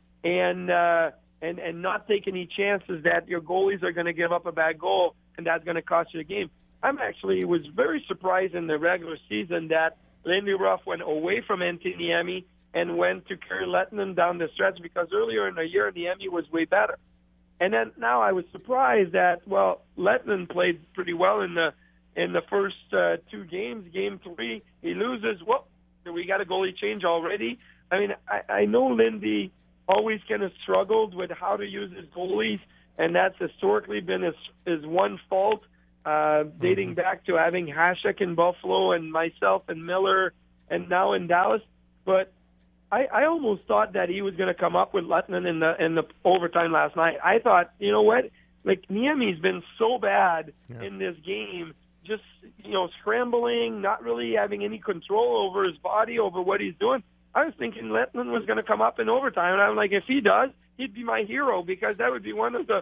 and not take any chances that your goalies are going to give up a bad goal and that's going to cost you the game. Was very surprised in the regular season that Lindy Ruff went away from Antiniemi and went to Kari Lehtonen down the stretch, because earlier in the year, Niemi was way better. And then now I was surprised that, Lehtonen played pretty well in the first 2 games. Game 3, he loses. We got a goalie change already. I know Lindy always kind of struggled with how to use his goalies, and that's historically been his one fault, dating back to having Hasek in Buffalo and myself and Miller and now in Dallas. But I almost thought that he was going to come up with Lehtonen in the overtime last night. I thought, you know what, Niemi's been so bad in this game, just scrambling, not really having any control over his body, over what he's doing. I was thinking Lehtonen was going to come up in overtime, and I'm like, if he does, he'd be my hero, because that would be one of the,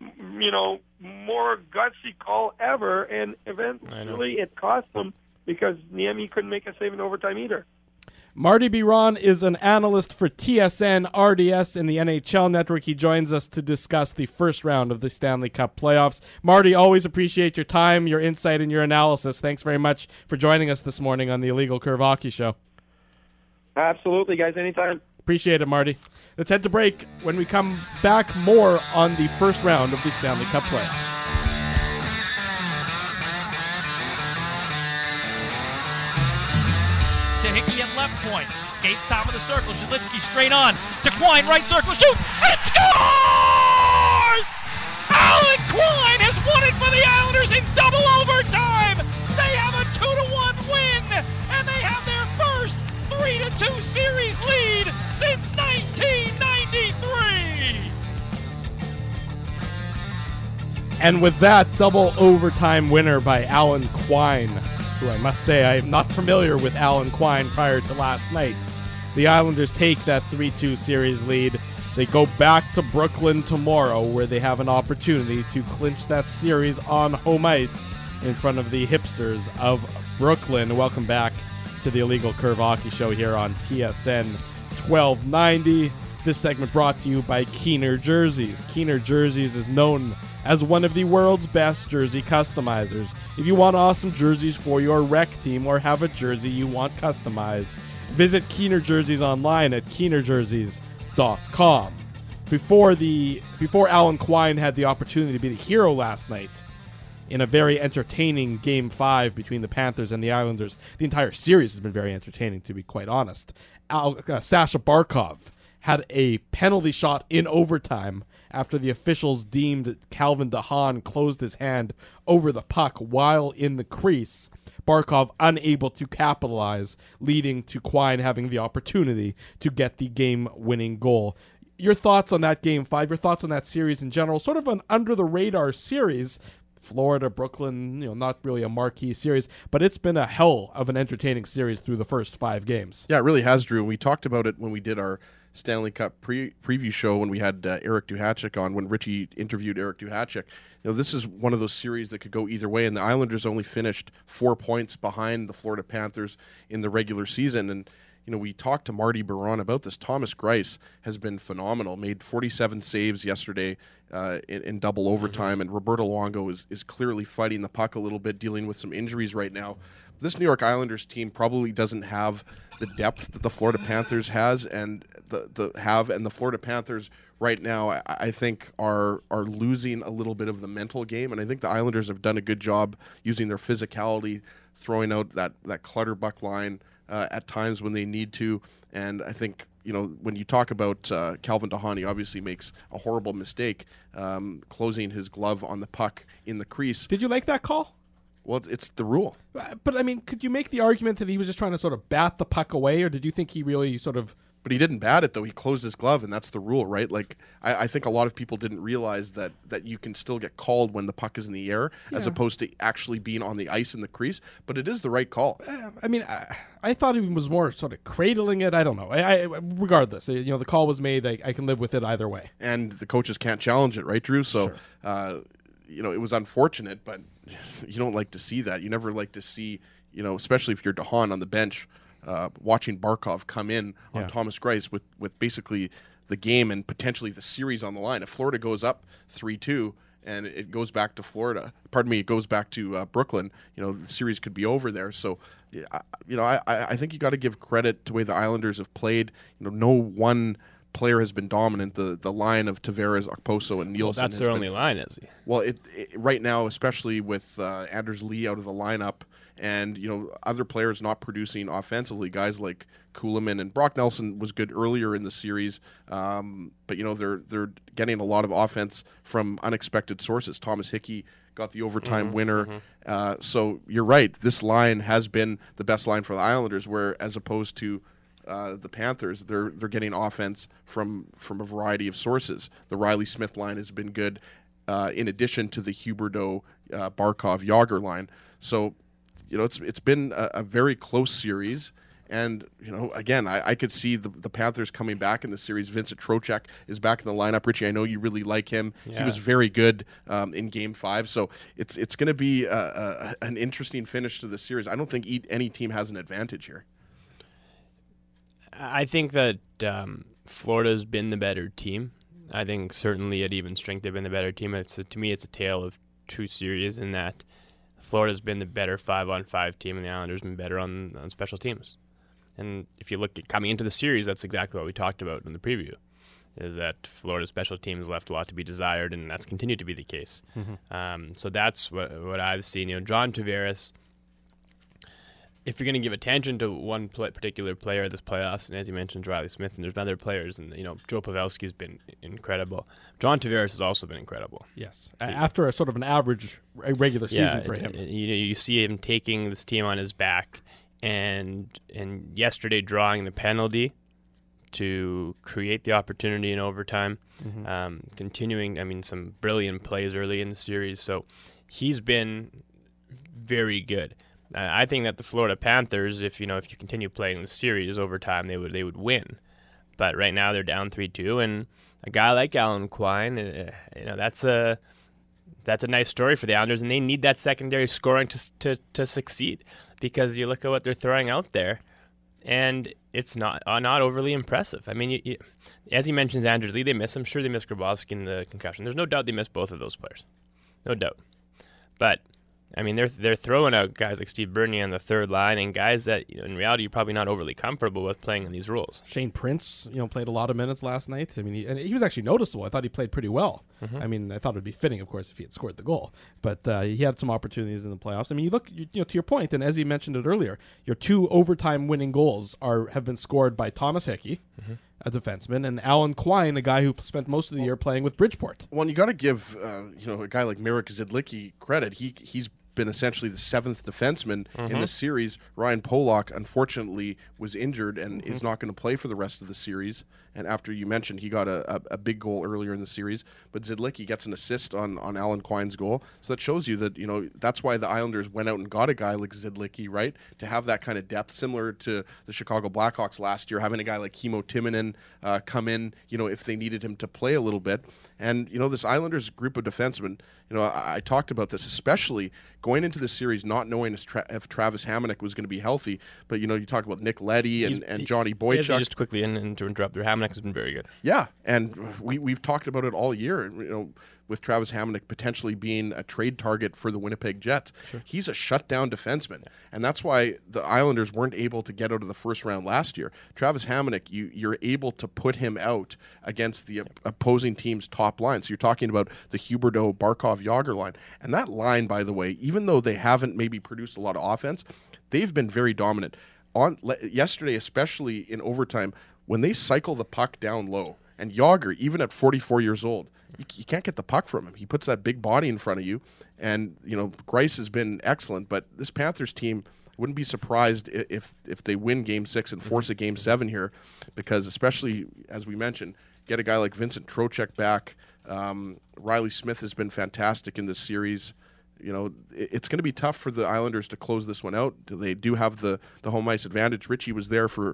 more gutsy call ever. And eventually it cost him because Niemi couldn't make a save in overtime either. Marty Biron is an analyst for TSN RDS in the NHL Network. He joins us to discuss the first round of the Stanley Cup playoffs. Marty, always appreciate your time, your insight, and your analysis. Thanks very much for joining us this morning on the Illegal Curve Hockey Show. Absolutely, guys. Anytime. Appreciate it, Marty. Let's head to break. When we come back, more on the first round of the Stanley Cup playoffs. To Hickey at left point. Skates top of the circle. Zhelitsky straight on. To Quine, right circle, shoots, and scores! Alan Quine has won it for the Islanders in double overtime! They have a 2-1 win, and they have their first 3-2 series lead since 1993! And with that double overtime winner by Alan Quine, who I must say I am not familiar with Alan Quine prior to last night, the Islanders take that 3-2 series lead. They go back to Brooklyn tomorrow, where they have an opportunity to clinch that series on home ice in front of the hipsters of Brooklyn. Welcome back to the Illegal Curve Hockey Show here on TSN 1290. This segment brought to you by Keener Jerseys. Keener Jerseys is known as one of the world's best jersey customizers. If you want awesome jerseys for your rec team or have a jersey you want customized, visit Keener Jerseys online at keenerjerseys.com. Before Alan Quine had the opportunity to be the hero last night in a very entertaining Game 5 between the Panthers and the Islanders, the entire series has been very entertaining, to be quite honest. Sasha Barkov had a penalty shot in overtime after the officials deemed Calvin DeHaan closed his hand over the puck while in the crease. Barkov unable to capitalize, leading to Quine having the opportunity to get the game-winning goal. Your thoughts on that Game 5, your thoughts on that series in general, sort of an under-the-radar series. Florida, Brooklyn, not really a marquee series, but it's been a hell of an entertaining series through the first 5 games. Yeah, it really has, Drew. We talked about it when we did our Stanley Cup preview show when we had Eric Duhatschek on, when Richie interviewed Eric Duhatschek. This is one of those series that could go either way, and the Islanders only finished 4 points behind the Florida Panthers in the regular season. And we talked to Marty Biron about this. Thomas Greiss has been phenomenal, made 47 saves yesterday in double overtime, and Roberto Luongo is clearly fighting the puck a little bit, dealing with some injuries right now. This New York Islanders team probably doesn't have the depth that the Florida Panthers has, and the Florida Panthers right now, I think, are losing a little bit of the mental game, and I think the Islanders have done a good job using their physicality, throwing out that Clutterbuck line at times when they need to. And I think, when you talk about Calvin DeHaan, he obviously makes a horrible mistake closing his glove on the puck in the crease. Did you like that call? Well, it's the rule. But, I mean, could you make the argument that he was just trying to sort of bat the puck away, or did you think he really sort of... But he didn't bat it, though. He closed his glove, and that's the rule, right? Like, I think a lot of people didn't realize that you can still get called when the puck is in the air, as opposed to actually being on the ice in the crease. But it is the right call. I mean, I thought he was more sort of cradling it. I don't know. Regardless, the call was made. I can live with it either way. And the coaches can't challenge it, right, Drew? So, sure. It was unfortunate, but you don't like to see that. You never like to see, especially if you're DeHaan on the bench, watching Barkov come in on Thomas Greiss with basically the game and potentially the series on the line. If Florida goes up 3-2 and it goes back to it goes back to Brooklyn, the series could be over there. So, I think you got to give credit to the way the Islanders have played. No one player has been dominant. The line of Tavares, Okposo, and Nielsen. Well, that's their only line, is he? Well, it right now, especially with Anders Lee out of the lineup, and other players not producing offensively, guys like Kuhlman and Brock Nelson was good earlier in the series, but they're getting a lot of offense from unexpected sources. Thomas Hickey got the overtime winner, so you're right. This line has been the best line for the Islanders, where as opposed to the Panthers, they're getting offense from a variety of sources. The Riley Smith line has been good, in addition to the Huberdeau, Barkov, Yager line. So, it's been a very close series. And, again, I could see the Panthers coming back in the series. Vincent Trocheck is back in the lineup. Richie, I know you really like him. Yeah. He was very good in Game 5. So it's going to be an interesting finish to the series. I don't think any team has an advantage here. I think that Florida's been the better team. I think certainly at even strength they've been the better team. To me, it's a tale of two series in that Florida's been the better 5-on-5 team and the Islanders been better on special teams. And if you look at coming into the series, that's exactly what we talked about in the preview, is that Florida's special teams left a lot to be desired, and that's continued to be the case. Mm-hmm. So that's what I've seen. John Tavares, if you're going to give attention to one particular player this playoffs, and as you mentioned, Riley Smith, and there's been other players, and Joe Pavelski's been incredible. John Tavares has also been incredible. Yes, after a sort of an average regular season for him. You see him taking this team on his back, and yesterday drawing the penalty to create the opportunity in overtime, continuing, some brilliant plays early in the series. So he's been very good. I think that the Florida Panthers, if you continue playing the series over time, they would win. But right now they're down 3-2, and a guy like Alan Quine, that's a nice story for the Islanders, and they need that secondary scoring to succeed, because you look at what they're throwing out there, and it's not overly impressive. I mean, as he mentions, Anders Lee, they miss him. Sure, they miss Grabowski in the concussion. There's no doubt they miss both of those players, no doubt. But they're throwing out guys like Steve Bernier on the third line, and guys that in reality you're probably not overly comfortable with playing in these roles. Shane Prince, played a lot of minutes last night. He was actually noticeable. I thought he played pretty well. Mm-hmm. I thought it would be fitting, of course, if he had scored the goal. But he had some opportunities in the playoffs. You look, to your point, and as you mentioned it earlier, your two overtime winning goals have been scored by Thomas Hickey, a defenseman, and Alan Quine, a guy who spent most of the year playing with Bridgeport. Well, you got to give a guy like Marek Zidlicki credit. He's been essentially the seventh defenseman in this series. Ryan Pollock, unfortunately, was injured and is not going to play for the rest of the series. And after you mentioned, he got a big goal earlier in the series, but Zidlicki gets an assist on Alan Quine's goal. So that shows you that, that's why the Islanders went out and got a guy like Zidlicki, right? To have that kind of depth, similar to the Chicago Blackhawks last year, having a guy like Kimmo Timonen come in, if they needed him to play a little bit. And, this Islanders group of defensemen, I talked about this, especially going into the series not knowing if Travis Hamonic was going to be healthy. But, you talk about Nick Leddy and Johnny Boychuk. Just quickly, and to interrupt there, Hamonic has been very good. Yeah, and we've talked about it all year, with Travis Hamonic potentially being a trade target for the Winnipeg Jets. Sure. He's a shutdown defenseman, and that's why the Islanders weren't able to get out of the first round last year. Travis Hamonic, you're able to put him out against the opposing team's top line. So you're talking about the Huberdeau, Barkov, Yager line. And that line, by the way, even though they haven't maybe produced a lot of offense, they've been very dominant. Yesterday, especially in overtime, when they cycle the puck down low, and Yager, even at 44 years old, you can't get the puck from him. He puts that big body in front of you, and Greiss has been excellent. But this Panthers team, wouldn't be surprised if they win Game 6 and force a Game 7 here, because especially as we mentioned, get a guy like Vincent Trocheck back. Riley Smith has been fantastic in this series. It's going to be tough for the Islanders to close this one out. They do have the home ice advantage. Richie was there for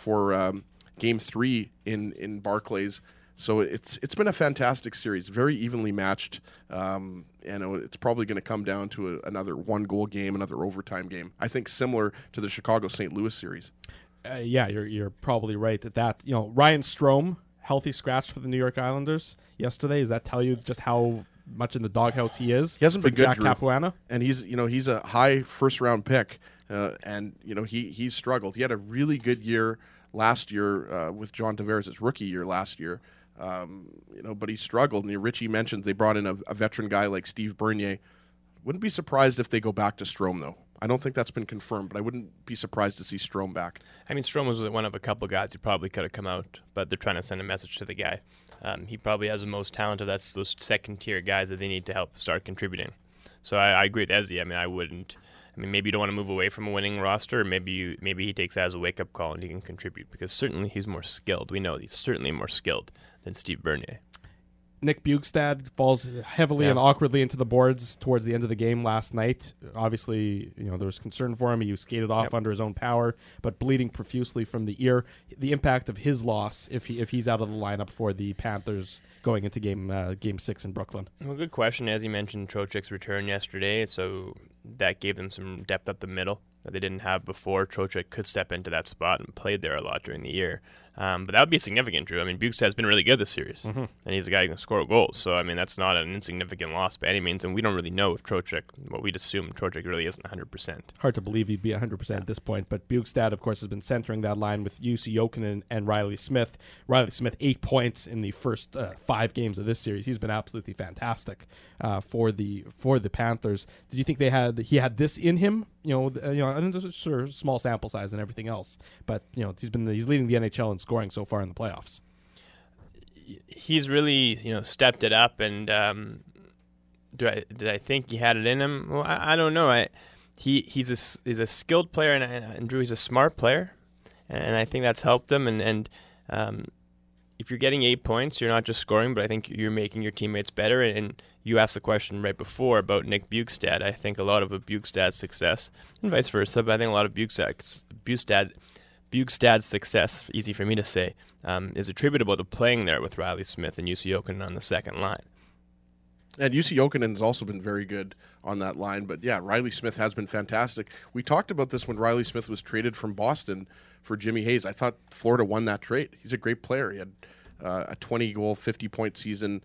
Game 3 in Barclays. So it's been a fantastic series, very evenly matched, and it's probably going to come down to another one-goal game, another overtime game. I think similar to the Chicago-St. Louis series. Yeah, you're probably right at that. Ryan Strome, healthy scratch for the New York Islanders yesterday. Does that tell you just how much in the doghouse he is? He hasn't been good, Jack Drew. Capuano, and he's a high first-round pick, and he's struggled. He had a really good year last year with John Tavares, his rookie year last year. But he struggled. And Richie mentioned they brought in a veteran guy like Steve Bernier. Wouldn't be surprised if they go back to Strome, though. I don't think that's been confirmed, but I wouldn't be surprised to see Strome back. I mean, Strome was one of a couple guys who probably could have come out, but they're trying to send a message to the guy. He probably has the most talent of those second-tier guys that they need to help start contributing. So I agree with Ezzy. I mean, I wouldn't. I mean, maybe you don't want to move away from a winning roster. Or maybe he takes that as a wake-up call and he can contribute, because certainly he's more skilled. We know he's certainly more skilled than Steve Bernier. Nick Bjugstad falls heavily and awkwardly into the boards towards the end of the game last night. Obviously, there was concern for him. He was skated off under his own power, but bleeding profusely from the ear. The impact of his loss, if he's out of the lineup for the Panthers going into game 6 in Brooklyn. Well, good question. As you mentioned, Trocheck's return yesterday, so that gave them some depth up the middle that they didn't have before. Trocheck could step into that spot and played there a lot during the year. But that would be significant, Drew. I mean, Bjugstad's been really good this series, and he's a guy who can score goals. So, I mean, that's not an insignificant loss by any means, and we don't really know if Trocheck, well, we'd assume Trocheck really isn't 100%. Hard to believe he'd be 100% at this point, but Bjugstad, of course, has been centering that line with Jussi Jokinen and Riley Smith. Riley Smith, 8 points in the first 5 games of this series. He's been absolutely fantastic for the Panthers. Did you think he had this in him? And there's a sort of small sample size and everything else, but he's leading the NHL in scoring so far in the playoffs. He's really stepped it up, and did I think he had it in him? Well, I don't know. He's a skilled player, and Drew, he's a smart player, and I think that's helped him. And if you're getting 8 points, you're not just scoring, but I think you're making your teammates better. And you asked the question right before about Nick Bjugstad. I think a lot of Bjugstad's success, and vice versa, but I think a lot of Bjugstad's success, easy for me to say, is attributable to playing there with Riley Smith and Jussi Jokinen on the second line. And Jussi Jokinen has also been very good on that line. But, yeah, Riley Smith has been fantastic. We talked about this when Riley Smith was traded from Boston for Jimmy Hayes. I thought Florida won that trade. He's a great player. He had a 20-goal, 50-point season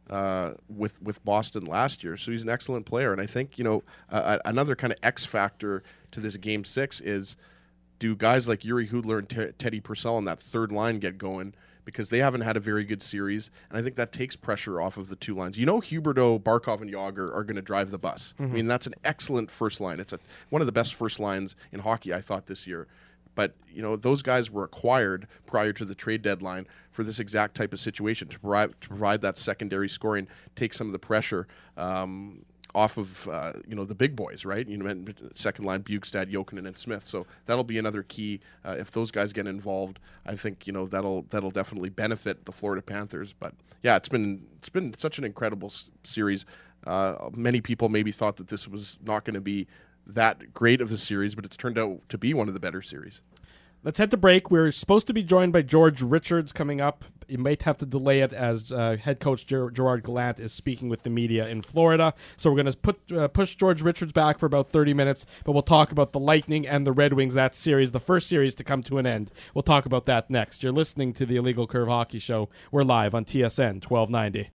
with Boston last year. So he's an excellent player. And I think, another kind of X factor to this Game 6 is, do guys like Yuri Hudler and Teddy Purcell on that third line get going? Because they haven't had a very good series, and I think that takes pressure off of the two lines. Huberdeau, Barkov, and Yager are going to drive the bus. I mean, that's an excellent first line. It's one of the best first lines in hockey, I thought, this year. But, those guys were acquired prior to the trade deadline for this exact type of situation, to provide that secondary scoring, take some of the pressure off of the big boys, right? Second line Bukestad, Jokinen, and Smith. So that'll be another key. If those guys get involved, I think that'll definitely benefit the Florida Panthers. But yeah, it's been such an incredible series. Many people maybe thought that this was not going to be that great of a series, but it's turned out to be one of the better series. Let's head to break. We're supposed to be joined by George Richards coming up. You might have to delay it as head coach Gerard Gallant is speaking with the media in Florida. So we're going to push George Richards back for about 30 minutes, but we'll talk about the Lightning and the Red Wings, that series, the first series to come to an end. We'll talk about that next. You're listening to the Illegal Curve Hockey Show. We're live on TSN 1290.